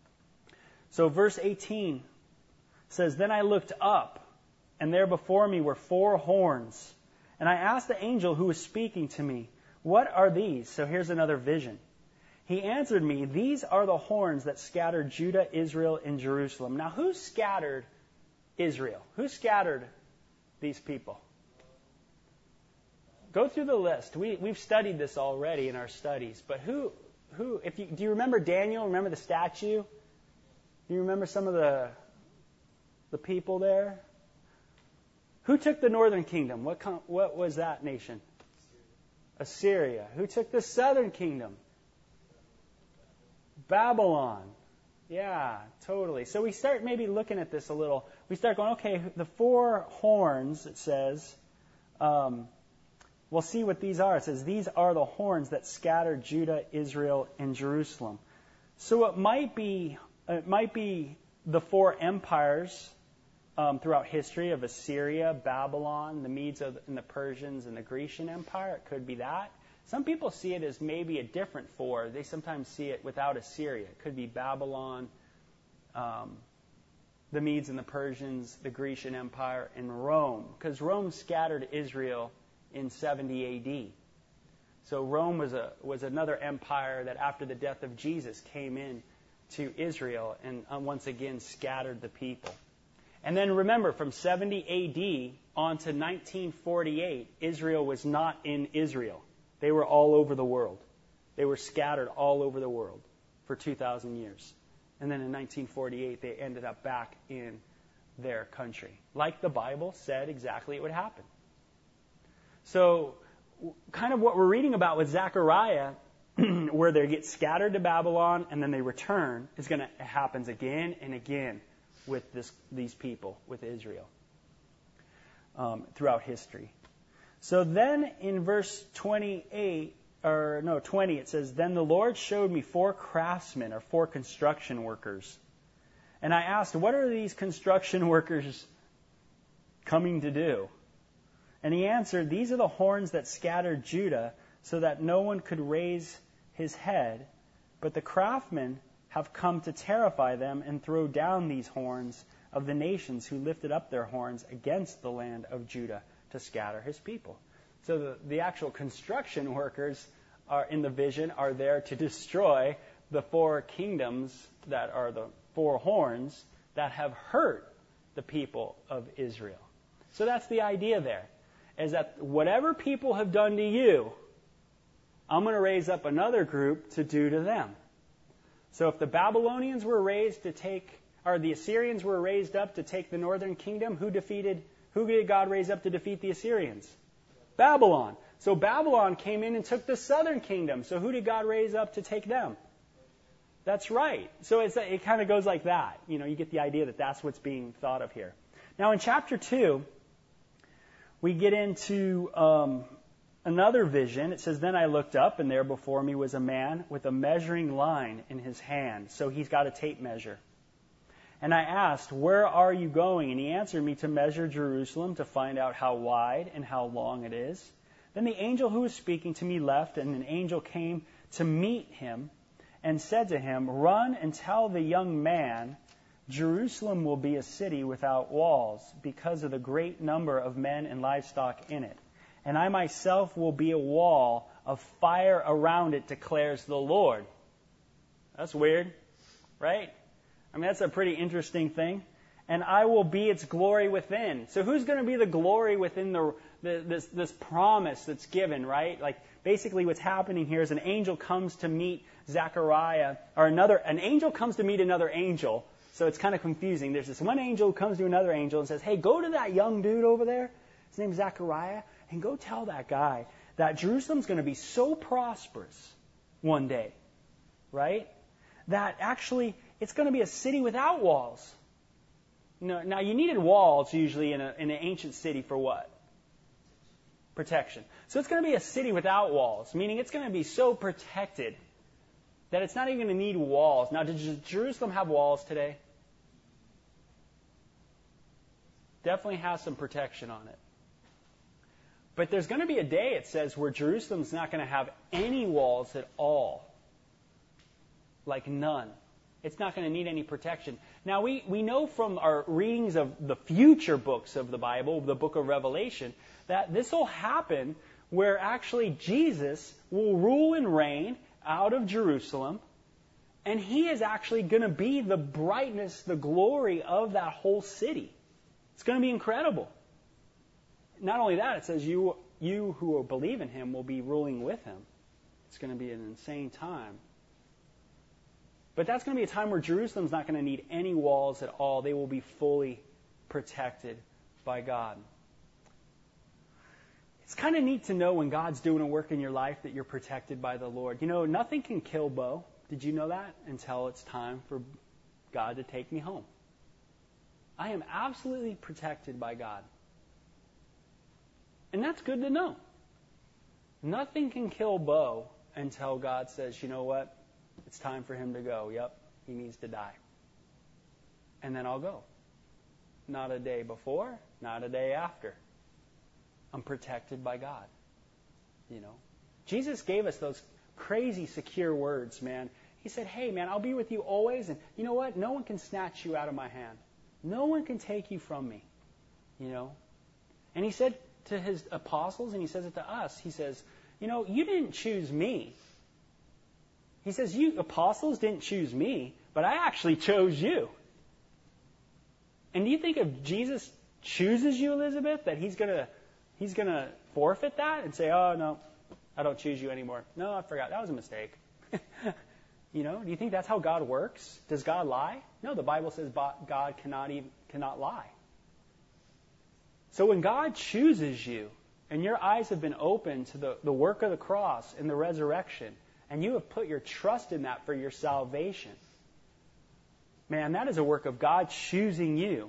So verse 18 says, "Then I looked up, and there before me were 4 horns. And I asked the angel who was speaking to me, 'What are these?' So here's another vision. He answered me, 'These are the horns that scattered Judah, Israel, and Jerusalem.'" Now, who scattered Israel? Who scattered these people? Go through the list. We've studied this already in our studies. But who? Do you remember Daniel? Remember the statue? Do you remember some of the people there? Who took the northern kingdom? What was that nation? Assyria. Who took the southern kingdom? Babylon. Yeah, totally. So we start maybe looking at this a little. We start going, okay, the 4 horns, it says, we'll see what these are. It says, "These are the horns that scattered Judah, Israel, and Jerusalem." So it might be the 4 empires throughout history of Assyria, Babylon, the Medes and the Persians, and the Grecian Empire. It could be that. Some people see it as maybe a different four. They sometimes see it without Assyria. It could be Babylon, the Medes and the Persians, the Grecian Empire, and Rome, because Rome scattered Israel in 70 A.D. So Rome was another empire that after the death of Jesus came in to Israel and once again scattered the people. And then remember, from 70 A.D. on to 1948, Israel was not in Israel. They were all over the world. They were scattered all over the world for 2,000 years. And then in 1948, they ended up back in their country. Like the Bible said exactly it would happen. So kind of what we're reading about with Zechariah, where they get scattered to Babylon and then they return, it happens again and again with these people, with Israel, throughout history. So then in verse 20, it says, "Then the Lord showed me 4 craftsmen, or 4 construction workers. And I asked, what are these construction workers coming to do? And he answered, these are the horns that scattered Judah, so that no one could raise his head. But the craftsmen have come to terrify them and throw down these horns of the nations who lifted up their horns against the land of Judah to scatter his people." So the actual construction workers in the vision are there to destroy the 4 kingdoms that are the 4 horns that have hurt the people of Israel. So that's the idea there, is that whatever people have done to you, I'm going to raise up another group to do to them. So if the Babylonians were raised to take, or the Assyrians were raised up to take the northern kingdom, who did God raise up to defeat the Assyrians? Babylon. So Babylon came in and took the southern kingdom. So who did God raise up to take them? That's right. So it kind of goes like that. You get the idea that that's what's being thought of here. Now in chapter 2, we get into another vision. It says, "Then I looked up, and there before me was a man with a measuring line in his hand." So he's got a tape measure. "And I asked, 'Where are you going?' And he answered me, 'To measure Jerusalem, to find out how wide and how long it is.' Then the angel who was speaking to me left, and an angel came to meet him and said to him, 'Run and tell the young man, Jerusalem will be a city without walls, because of the great number of men and livestock in it. And I myself will be a wall of fire around it, declares the Lord.'" That's weird, right? I mean, that's a pretty interesting thing. "And I will be its glory within." So who's going to be the glory within this promise that's given, right? Like basically what's happening here is an angel comes to meet Zechariah, or an angel comes to meet another angel. So it's kind of confusing. There's this one angel who comes to another angel and says, "Hey, go to that young dude over there. His name's Zechariah. And go tell that guy that Jerusalem's going to be so prosperous one day, right? That actually it's going to be a city without walls." Now you needed walls usually in an ancient city for what? Protection. So it's going to be a city without walls, meaning it's going to be so protected that it's not even going to need walls. Now, does Jerusalem have walls today? Definitely has some protection on it. But there's going to be a day, it says, where Jerusalem's not going to have any walls at all. Like none. It's not going to need any protection. Now, we know from our readings of the future books of the Bible, the book of Revelation, that this will happen where actually Jesus will rule and reign out of Jerusalem, and he is actually going to be the brightness, the glory of that whole city. It's going to be incredible. Not only that, it says you who believe in him will be ruling with him. It's going to be an insane time. But that's going to be a time where Jerusalem's not going to need any walls at all. They will be fully protected by God. It's kind of neat to know when God's doing a work in your life that you're protected by the Lord. Nothing can kill Bo. Did you know that? Until it's time for God to take me home. I am absolutely protected by God. And that's good to know. Nothing can kill Bo until God says, you know what? It's time for him to go. Yep, he needs to die. And then I'll go. Not a day before, not a day after. I'm protected by God. Jesus gave us those crazy secure words, man. He said, hey, man, I'll be with you always. And you know what? No one can snatch you out of my hand. No one can take you from me. You know? And he said to his apostles, and he says it to us, he says, you know, you didn't choose me. He says, you apostles didn't choose me, but I actually chose you. And do you think if Jesus chooses you, Elizabeth, that he's gonna forfeit that and say, oh, no, I don't choose you anymore. No, I forgot. That was a mistake. You know, do you think that's how God works? Does God lie? No, the Bible says God cannot lie. So when God chooses you, and your eyes have been opened to the work of the cross and the resurrection, and you have put your trust in that for your salvation, man, that is a work of God choosing you.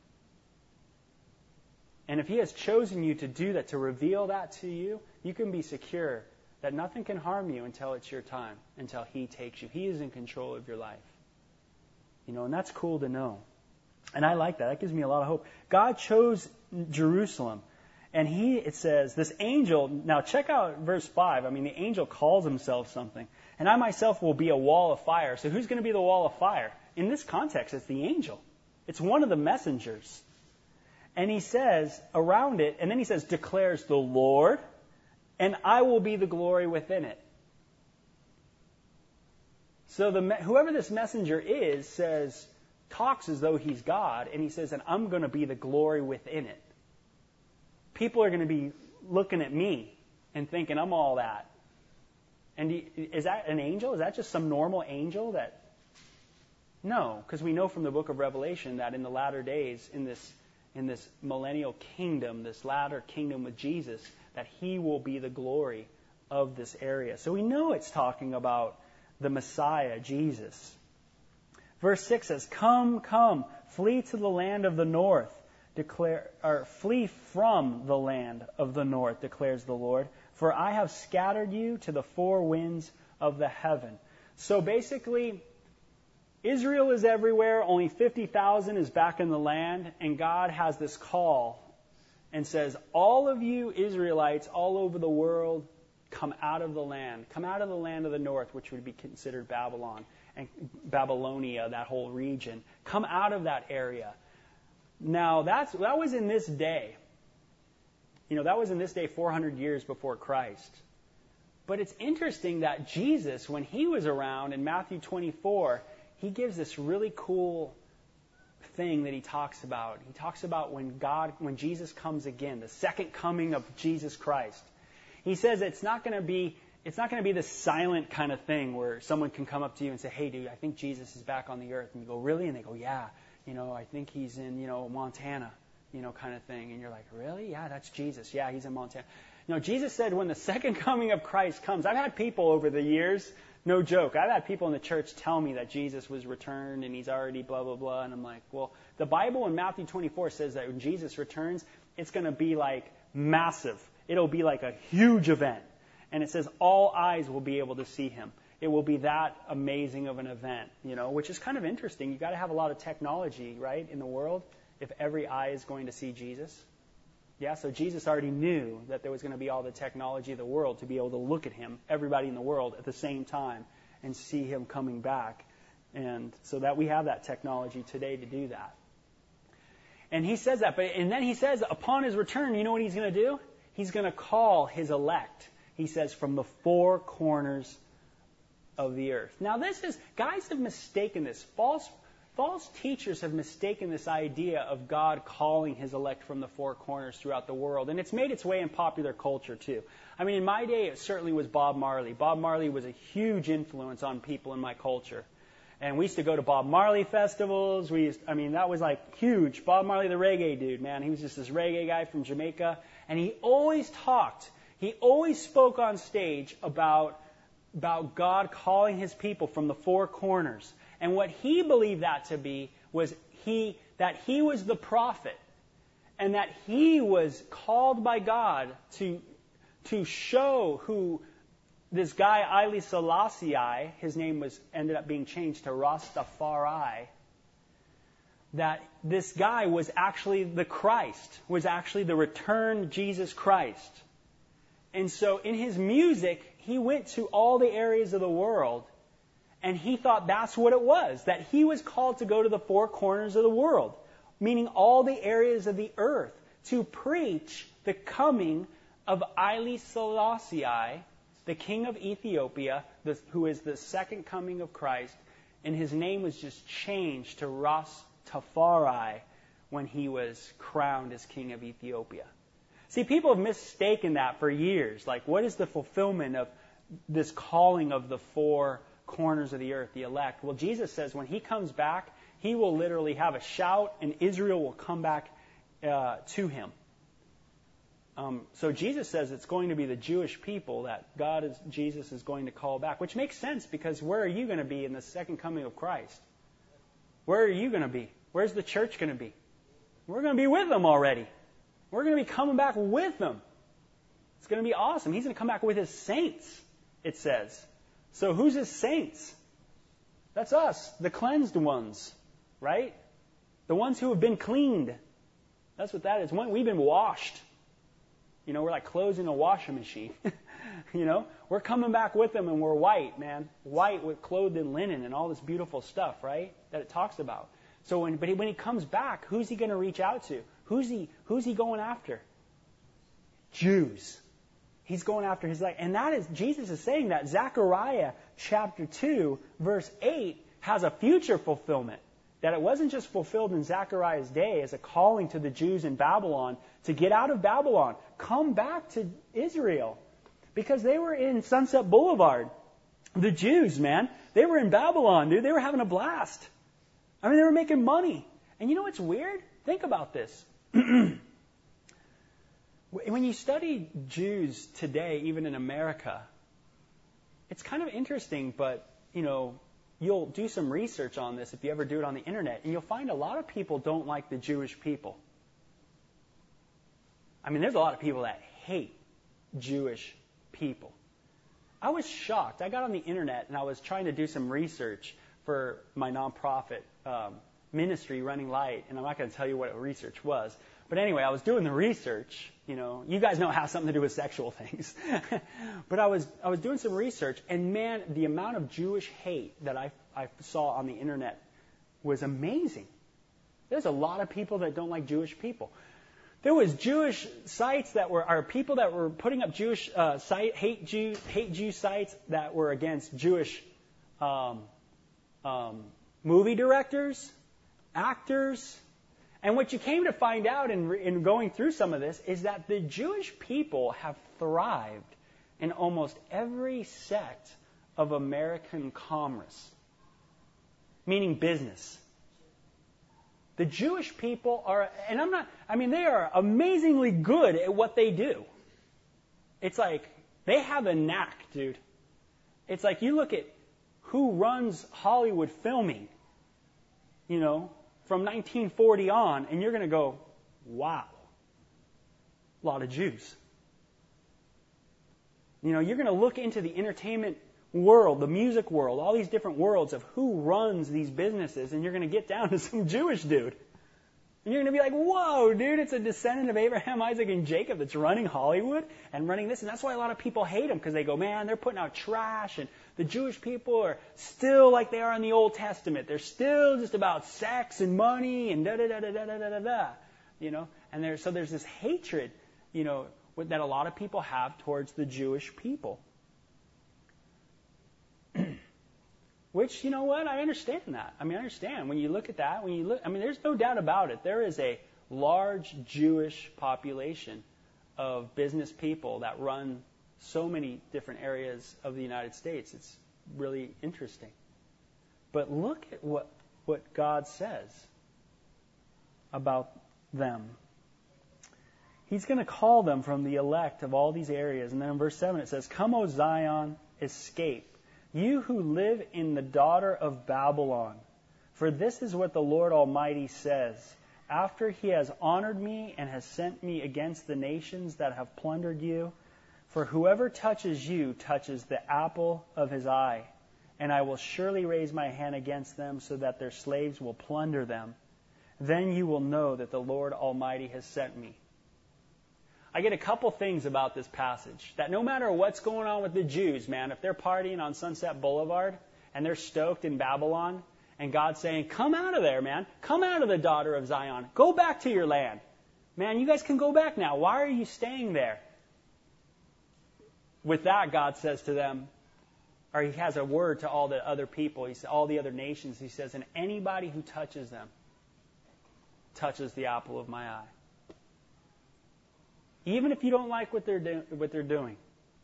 And if He has chosen you to do that, to reveal that to you, you can be secure that nothing can harm you until it's your time, until He takes you. He is in control of your life. You know, and that's cool to know. And I like that. That gives me a lot of hope. God chose Jerusalem. And it says, this angel, now check out verse 5. I mean, the angel calls himself something. And I myself will be a wall of fire. So who's going to be the wall of fire? In this context, it's the angel. It's one of the messengers. And he says, around it, and then he says, declares the Lord, and I will be the glory within it. So whoever this messenger is talks as though he's God, and he says, and I'm going to be the glory within it. People are going to be looking at me and thinking I'm all that. And is that an angel? Is that just some normal angel that? No, because we know from the book of Revelation that in the latter days, in this millennial kingdom, this latter kingdom with Jesus, that He will be the glory of this area. So we know it's talking about the Messiah, Jesus. Verse 6 says, come, come, flee to the land of the north. Flee from the land of the north, declares the Lord, for I have scattered you to the four winds of the heaven. So basically, Israel is everywhere, only 50,000 is back in the land, and God has this call and says, all of you Israelites all over the world, come out of the land. Come out of the land of the north, which would be considered Babylon and Babylonia, that whole region. Come out of that area. Now, that was in this day. You know, that was in this day 400 years before Christ. But it's interesting that Jesus, when He was around in Matthew 24, He gives this really cool thing that He talks about. He talks about when Jesus comes again, the second coming of Jesus Christ. He says it's not going to be this silent kind of thing where someone can come up to you and say, hey, dude, I think Jesus is back on the earth. And you go, really? And they go, yeah. You know, I think He's in, Montana, kind of thing. And you're like, really? Yeah, that's Jesus. Yeah, He's in Montana. Jesus said when the second coming of Christ comes, I've had people over the years, no joke, I've had people in the church tell me that Jesus was returned and He's already blah, blah, blah. And I'm like, well, the Bible in Matthew 24 says that when Jesus returns, it's going to be like massive. It'll be like a huge event. And it says all eyes will be able to see Him. It will be that amazing of an event, which is kind of interesting. You've got to have a lot of technology, right, in the world if every eye is going to see Jesus. Yeah, so Jesus already knew that there was going to be all the technology of the world to be able to look at Him, everybody in the world, at the same time and see Him coming back. And so that we have that technology today to do that. And He says that, and then He says upon His return, you know what He's going to do? He's going to call His elect. He says from the four corners of the earth. Now guys have mistaken this. False teachers have mistaken this idea of God calling His elect from the four corners throughout the world. And it's made its way in popular culture too. I mean, in my day, it certainly was Bob Marley. Bob Marley was a huge influence on people in my culture. And we used to go to Bob Marley festivals. That was like huge. Bob Marley, the reggae dude, man. He was just this reggae guy from Jamaica. And he always spoke on stage about God calling His people from the four corners. And what he believed that to be was that he was the prophet and that he was called by God to show who this guy Haile Selassie, his name ended up being changed to Rastafari, that this guy was actually the Christ, was actually the returned Jesus Christ. And so in his music, he went to all the areas of the world, and he thought that's what it was, that he was called to go to the four corners of the world, meaning all the areas of the earth, to preach the coming of Haile Selassie, the king of Ethiopia, who is the second coming of Christ, and his name was just changed to Ras Tafari when he was crowned as king of Ethiopia. See, people have mistaken that for years. Like, what is the fulfillment of this calling of the four corners of the earth, the elect? Well, Jesus says when he comes back, he will literally have a shout, and Israel will come back to him. So Jesus says it's going to be the Jewish people that Jesus is going to call back, which makes sense because where are you going to be in the second coming of Christ? Where are you going to be? Where's the church going to be? We're going to be with them already. We're going to be coming back with them. It's going to be awesome. He's going to come back with his saints, it says. So who's his saints? That's us, the cleansed ones, right? The ones who have been cleaned. That's what that is. We've been washed. You know, we're like clothes in a washing machine. You know, we're coming back with them, and we're white, man. White with clothed in linen and all this beautiful stuff, right? That it talks about. So when he comes back, who's he going to reach out to? Who's he going after? Jews. He's going after his life. And that is, Jesus is saying that Zechariah chapter 2, verse 8 has a future fulfillment. That it wasn't just fulfilled in Zechariah's day as a calling to the Jews in Babylon to get out of Babylon, come back to Israel. Because they were in Sunset Boulevard. The Jews, man, they were in Babylon, dude. They were having a blast. I mean, they were making money. And you know what's weird? Think about this. When you study Jews today, even in America, it's kind of interesting, but, you know, you'll do some research on this if you ever do it on the internet, and you'll find a lot of people don't like the Jewish people. I mean, there's a lot of people that hate Jewish people. I was shocked. I got on the internet, and I was trying to do some research for my nonprofit ministry, Running Light, and I'm not going to tell you what research was. But anyway, I was doing the research. You know, you guys know it has something to do with sexual things. But I was doing some research, and man, the amount of Jewish hate that I saw on the internet was amazing. There's a lot of people that don't like Jewish people. There was Jewish sites or people that were putting up Jewish hate Jew sites that were against Jewish movie directors, actors. And what you came to find out in going through some of this is that the Jewish people have thrived in almost every sect of American commerce, meaning business. The Jewish people are, they are amazingly good at what they do. It's like, they have a knack, dude. It's like you look at who runs Hollywood filming, you know, from 1940 on, and you're going to go, wow, a lot of Jews. You know, you're going to look into the entertainment world, the music world, all these different worlds of who runs these businesses, and you're going to get down to some Jewish dude. And you're going to be like, whoa, dude, it's a descendant of Abraham, Isaac, and Jacob that's running Hollywood and running this. And that's why a lot of people hate him, because they go, man, they're putting out trash, and the Jewish people are still like they are in the Old Testament. They're still just about sex and money and da-da-da-da-da-da-da-da. You know, and there's this hatred, you know, that a lot of people have towards the Jewish people. Which, you know what, I understand that. I understand. When you look at that, there's no doubt about it. There is a large Jewish population of business people that run so many different areas of the United States. It's really interesting. But look at what God says about them. He's going to call them from the elect of all these areas. And then in verse 7 it says, "Come, O Zion, escape. You who live in the daughter of Babylon, for this is what the Lord Almighty says. After he has honored me and has sent me against the nations that have plundered you, for whoever touches you touches the apple of his eye, and I will surely raise my hand against them so that their slaves will plunder them. Then you will know that the Lord Almighty has sent me." I get a couple things about this passage. That no matter what's going on with the Jews, man, if they're partying on Sunset Boulevard and they're stoked in Babylon, and God's saying, come out of there, man. Come out of the daughter of Zion. Go back to your land. Man, you guys can go back now. Why are you staying there? With that, God says to them, or he has a word to all the other people, all the other nations. He says, and anybody who touches them touches the apple of my eye. Even if you don't like what they're doing,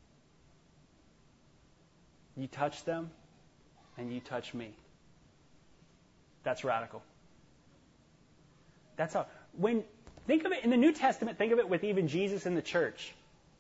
you touch them and you touch me. That's radical. That's how. Think of it in the New Testament, think of it with even Jesus in the church.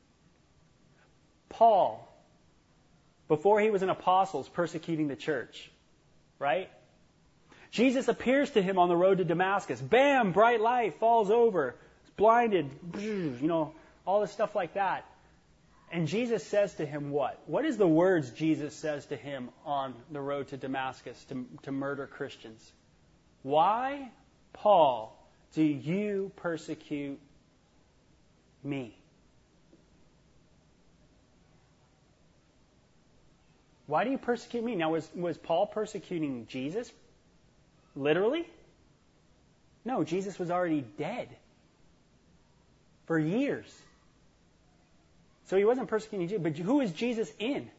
Paul, before he was an apostle, is persecuting the church. Right? Jesus appears to him on the road to Damascus. Bam! Bright light, falls over. Blinded, all this stuff like that. And Jesus says to him what? What is the words Jesus says to him on the road to Damascus to murder Christians? Why, Paul, do you persecute me? Why do you persecute me? Now, was Paul persecuting Jesus? Literally? No, Jesus was already dead. For years. So he wasn't persecuting Jesus. But who is Jesus in?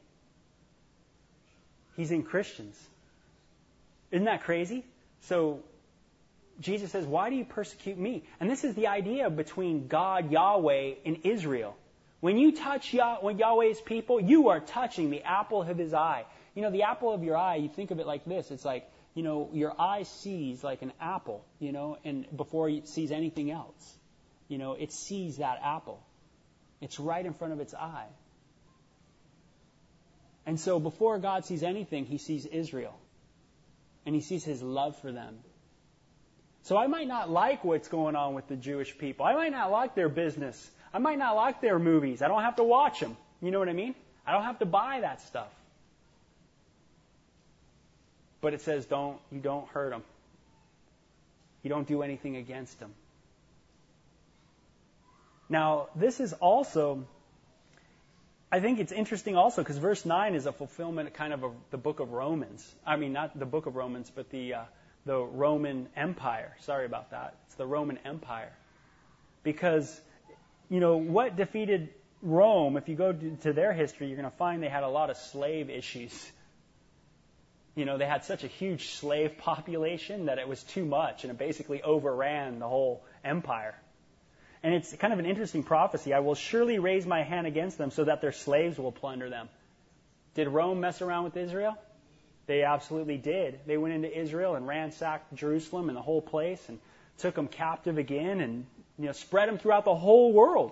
He's in Christians. Isn't that crazy? So Jesus says, why do you persecute me? And this is the idea between God, Yahweh, and Israel. When you touch Yahweh's people, you are touching the apple of his eye. The apple of your eye, you think of it like this. It's like, your eye sees like an apple, and before it sees anything else. It sees that apple. It's right in front of its eye. And so before God sees anything, he sees Israel. And he sees his love for them. So I might not like what's going on with the Jewish people. I might not like their business. I might not like their movies. I don't have to watch them. You know what I mean? I don't have to buy that stuff. But it says you don't hurt them. You don't do anything against them. Now, this is also, I think it's interesting also because verse 9 is a fulfillment kind of the book of Romans. I mean, not the book of Romans, but the Roman Empire. Sorry about that. It's the Roman Empire. Because, what defeated Rome, if you go to their history, you're going to find they had a lot of slave issues. They had such a huge slave population that it was too much, and it basically overran the whole empire. And it's kind of an interesting prophecy. I will surely raise my hand against them so that their slaves will plunder them. Did Rome mess around with Israel? They absolutely did. They went into Israel and ransacked Jerusalem and the whole place and took them captive again and spread them throughout the whole world.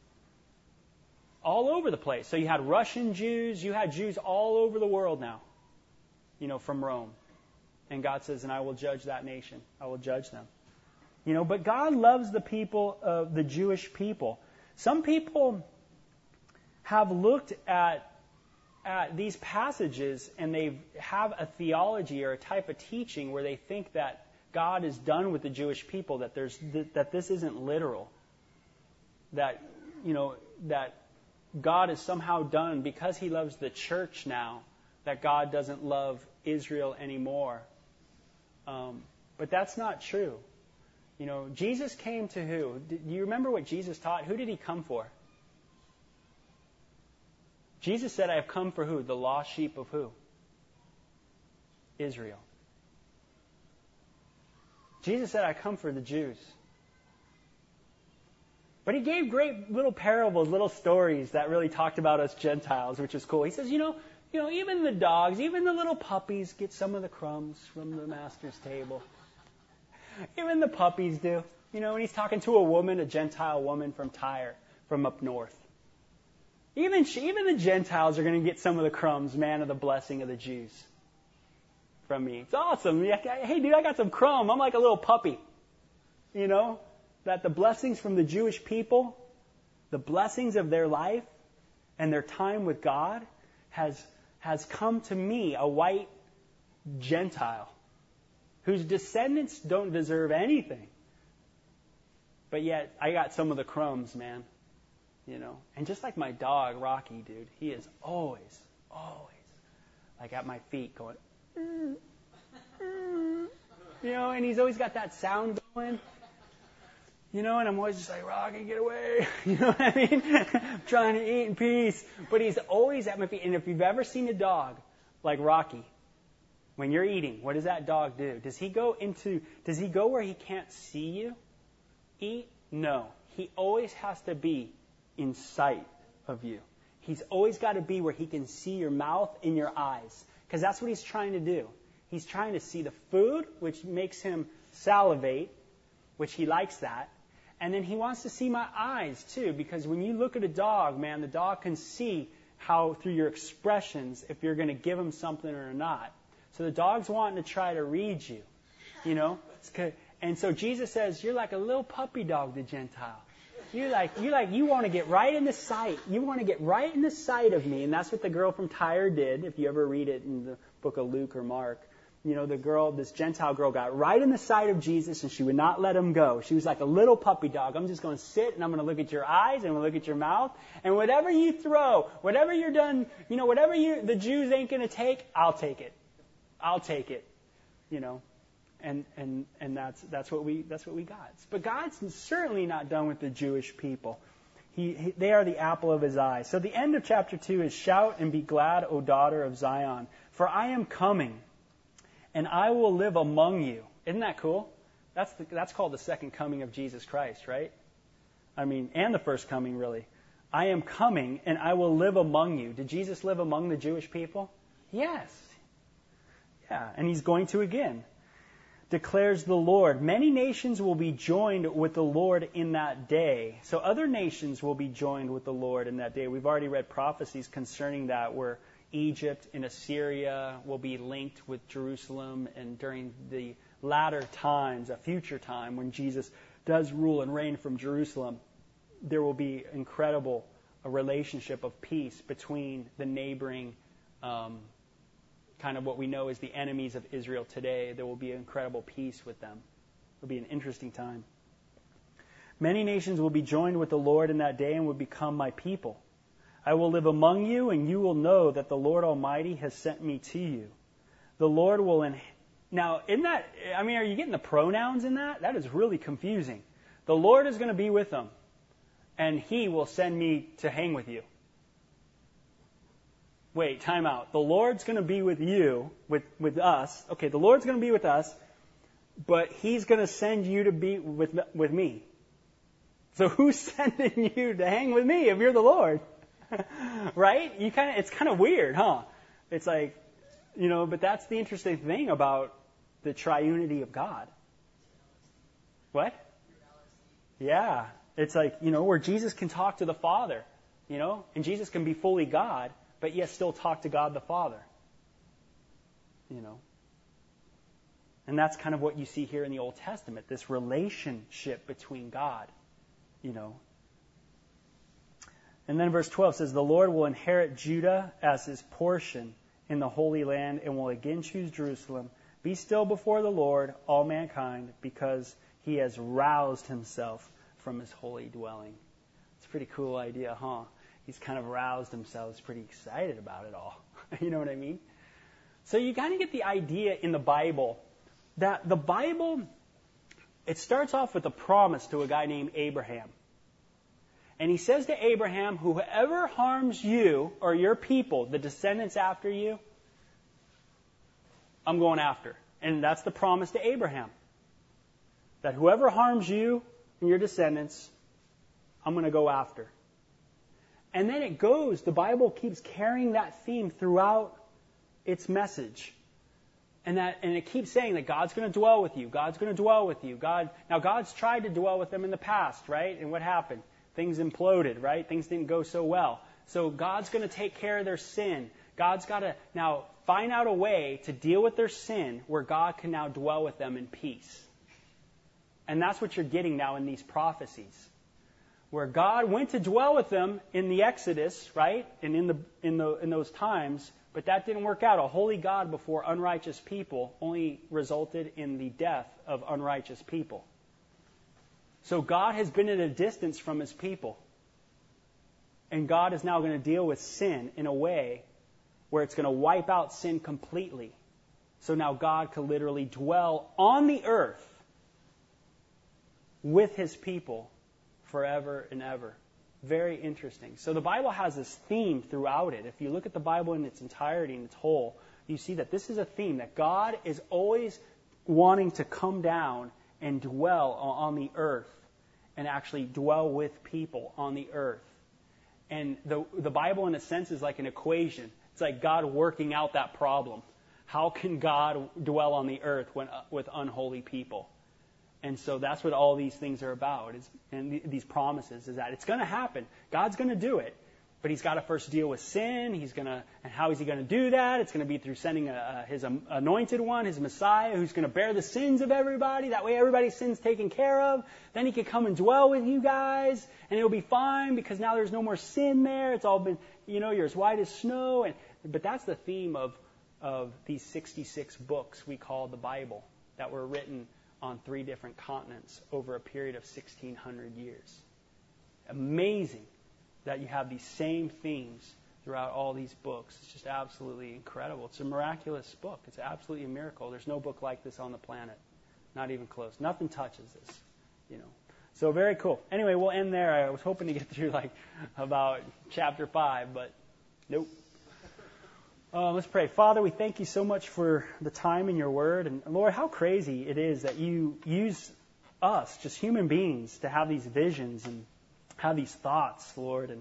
All over the place. So you had Russian Jews, you had Jews all over the world now, from Rome. And God says, and I will judge that nation. I will judge them. But God loves the people of the Jewish people. Some people have looked at these passages and they have a theology or a type of teaching where they think that God is done with the Jewish people, that this isn't literal. That God is somehow done because he loves the church now, that God doesn't love Israel anymore. But that's not true. Jesus came to who? Do you remember what Jesus taught? Who did he come for? Jesus said, I have come for who? The lost sheep of who? Israel. Jesus said, I come for the Jews. But he gave great little parables, little stories that really talked about us Gentiles, which is cool. He says, even the dogs, even the little puppies get some of the crumbs from the master's table. Even the puppies do. When he's talking to a Gentile woman from Tyre, from up north. Even the Gentiles are going to get some of the crumbs, man, of the blessing of the Jews from me. It's awesome. Hey, dude, I got some crumb. I'm like a little puppy. That the blessings from the Jewish people, the blessings of their life and their time with God has come to me, a white Gentile, whose descendants don't deserve anything. But yet, I got some of the crumbs, man. And just like my dog, Rocky, dude, he is always, like at my feet going, and he's always got that sound going, and I'm always just like, Rocky, get away. You know what I mean? I'm trying to eat in peace. But he's always at my feet. And if you've ever seen a dog like Rocky, when you're eating, what does that dog do? Does he go where he can't see you eat? No. He always has to be in sight of you. He's always got to be where he can see your mouth and your eyes. Because that's what he's trying to do. He's trying to see the food, which makes him salivate, which he likes that. And then he wants to see my eyes, too. Because when you look at a dog, man, the dog can see how, through your expressions, if you're going to give him something or not. So the dog's wanting to try to read you, And so Jesus says, you're like a little puppy dog to Gentile. You want to get right in the sight. You want to get right in the sight of me. And that's what the girl from Tyre did, if you ever read it in the book of Luke or Mark. This Gentile girl got right in the sight of Jesus and she would not let him go. She was like a little puppy dog. I'm just going to sit and I'm going to look at your eyes and I'm going to look at your mouth. And whatever you throw, whatever you're done, whatever the Jews ain't going to take, I'll take it. I'll take it. And that's what we got. But God's certainly not done with the Jewish people. They are the apple of his eye. So the end of chapter 2 is, shout and be glad, O daughter of Zion, for I am coming, and I will live among you. Isn't that cool? That's called the second coming of Jesus Christ, right? And the first coming, really. I am coming, and I will live among you. Did Jesus live among the Jewish people? Yes. Yeah, and he's going to again. Declares the Lord. Many nations will be joined with the Lord in that day. So other nations will be joined with the Lord in that day. We've already read prophecies concerning that, where Egypt and Assyria will be linked with Jerusalem, and during the latter times, a future time when Jesus does rule and reign from Jerusalem, there will be incredible a relationship of peace between the neighboring kind of what we know as the enemies of Israel today. There will be incredible peace with them. It will be an interesting time. Many nations will be joined with the Lord in that day and will become my people. I will live among you, and you will know that the Lord Almighty has sent me to you. The Lord will... Now, are you getting the pronouns in that? That is really confusing. The Lord is going to be with them, and he will send me to hang with you. Wait, time out. The Lord's going to be with you, with us. Okay, the Lord's going to be with us, but he's going to send you to be with me. So who's sending you to hang with me if you're the Lord? Right? It's kind of weird, huh? It's like, but that's the interesting thing about the triunity of God. What? Yeah. It's like, where Jesus can talk to the Father, and Jesus can be fully God, but yet still talk to God the Father. And that's kind of what you see here in the Old Testament, this relationship between God, And then verse 12 says, the Lord will inherit Judah as his portion in the Holy Land and will again choose Jerusalem. Be still before the Lord, all mankind, because he has roused himself from his holy dwelling. It's a pretty cool idea, huh? He's kind of roused himself. He's pretty excited about it all. You know what I mean? So you got to get the idea in the Bible that the Bible, it starts off with a promise to a guy named Abraham. And he says to Abraham, whoever harms you or your people, the descendants after you, I'm going after. And that's the promise to Abraham. That whoever harms you and your descendants, I'm going to go after. And then the Bible keeps carrying that theme throughout its message. And it keeps saying that God's going to dwell with you. God's going to dwell with you. Now God's tried to dwell with them in the past, right? And what happened? Things imploded, right? Things didn't go so well. So God's going to take care of their sin. God's got to now find out a way to deal with their sin where God can now dwell with them in peace. And that's what you're getting now in these prophecies. Where God went to dwell with them in the Exodus, right? And in those times, but that didn't work out. A holy God before unrighteous people only resulted in the death of unrighteous people. So God has been at a distance from his people. And God is now going to deal with sin in a way where it's going to wipe out sin completely. So now God could literally dwell on the earth with his people forever and ever. Very interesting. So the Bible has this theme throughout it. If you look at the Bible in its entirety, in its whole, you see that this is a theme, that God is always wanting to come down and dwell on the earth and actually dwell with people on the earth. And the Bible, in a sense, is like an equation. It's like God working out that problem. How can God dwell on the earth with unholy people? And so that's what all these things are about, and these promises, is that it's going to happen. God's going to do it. But he's got to first deal with sin. And how is he going to do that? It's going to be through sending his anointed one, his Messiah, who's going to bear the sins of everybody. That way everybody's sin's taken care of. Then he can come and dwell with you guys, and it'll be fine because now there's no more sin there. It's all been, you're as white as snow. But that's the theme of these 66 books we call the Bible that were written on 3 different continents over a period of 1,600 years. Amazing that you have these same themes throughout all these books. It's just absolutely incredible. It's a miraculous book. It's absolutely a miracle. There's no book like this on the planet. Not even close. Nothing touches this, So very cool. Anyway, we'll end there. I was hoping to get through about chapter 5, but nope. Let's pray. Father, we thank you so much for the time in your word. And Lord, how crazy it is that you use us, just human beings, to have these visions and have these thoughts, Lord.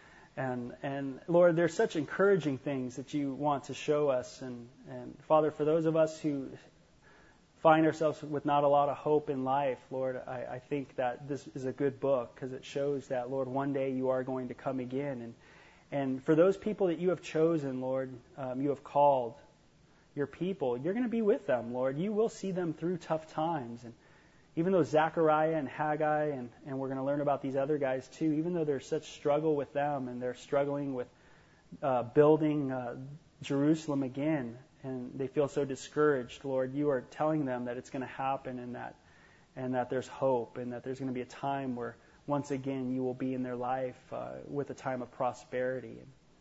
And Lord, there's such encouraging things that you want to show us. And Father, for those of us who find ourselves with not a lot of hope in life, Lord, I think that this is a good book because it shows that, Lord, one day you are going to come again. And for those people that you have chosen, Lord, you have called your people, you're going to be with them, Lord. You will see them through tough times. And even though Zechariah and Haggai, and we're going to learn about these other guys too, even though there's such struggle with them and they're struggling with building Jerusalem again, and they feel so discouraged, Lord, you are telling them that it's going to happen and that there's hope and that there's going to be a time where once again you will be in their life with a time of prosperity.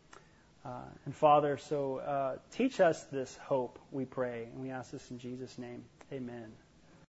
And Father, so teach us this hope, we pray, and we ask this in Jesus' name. Amen.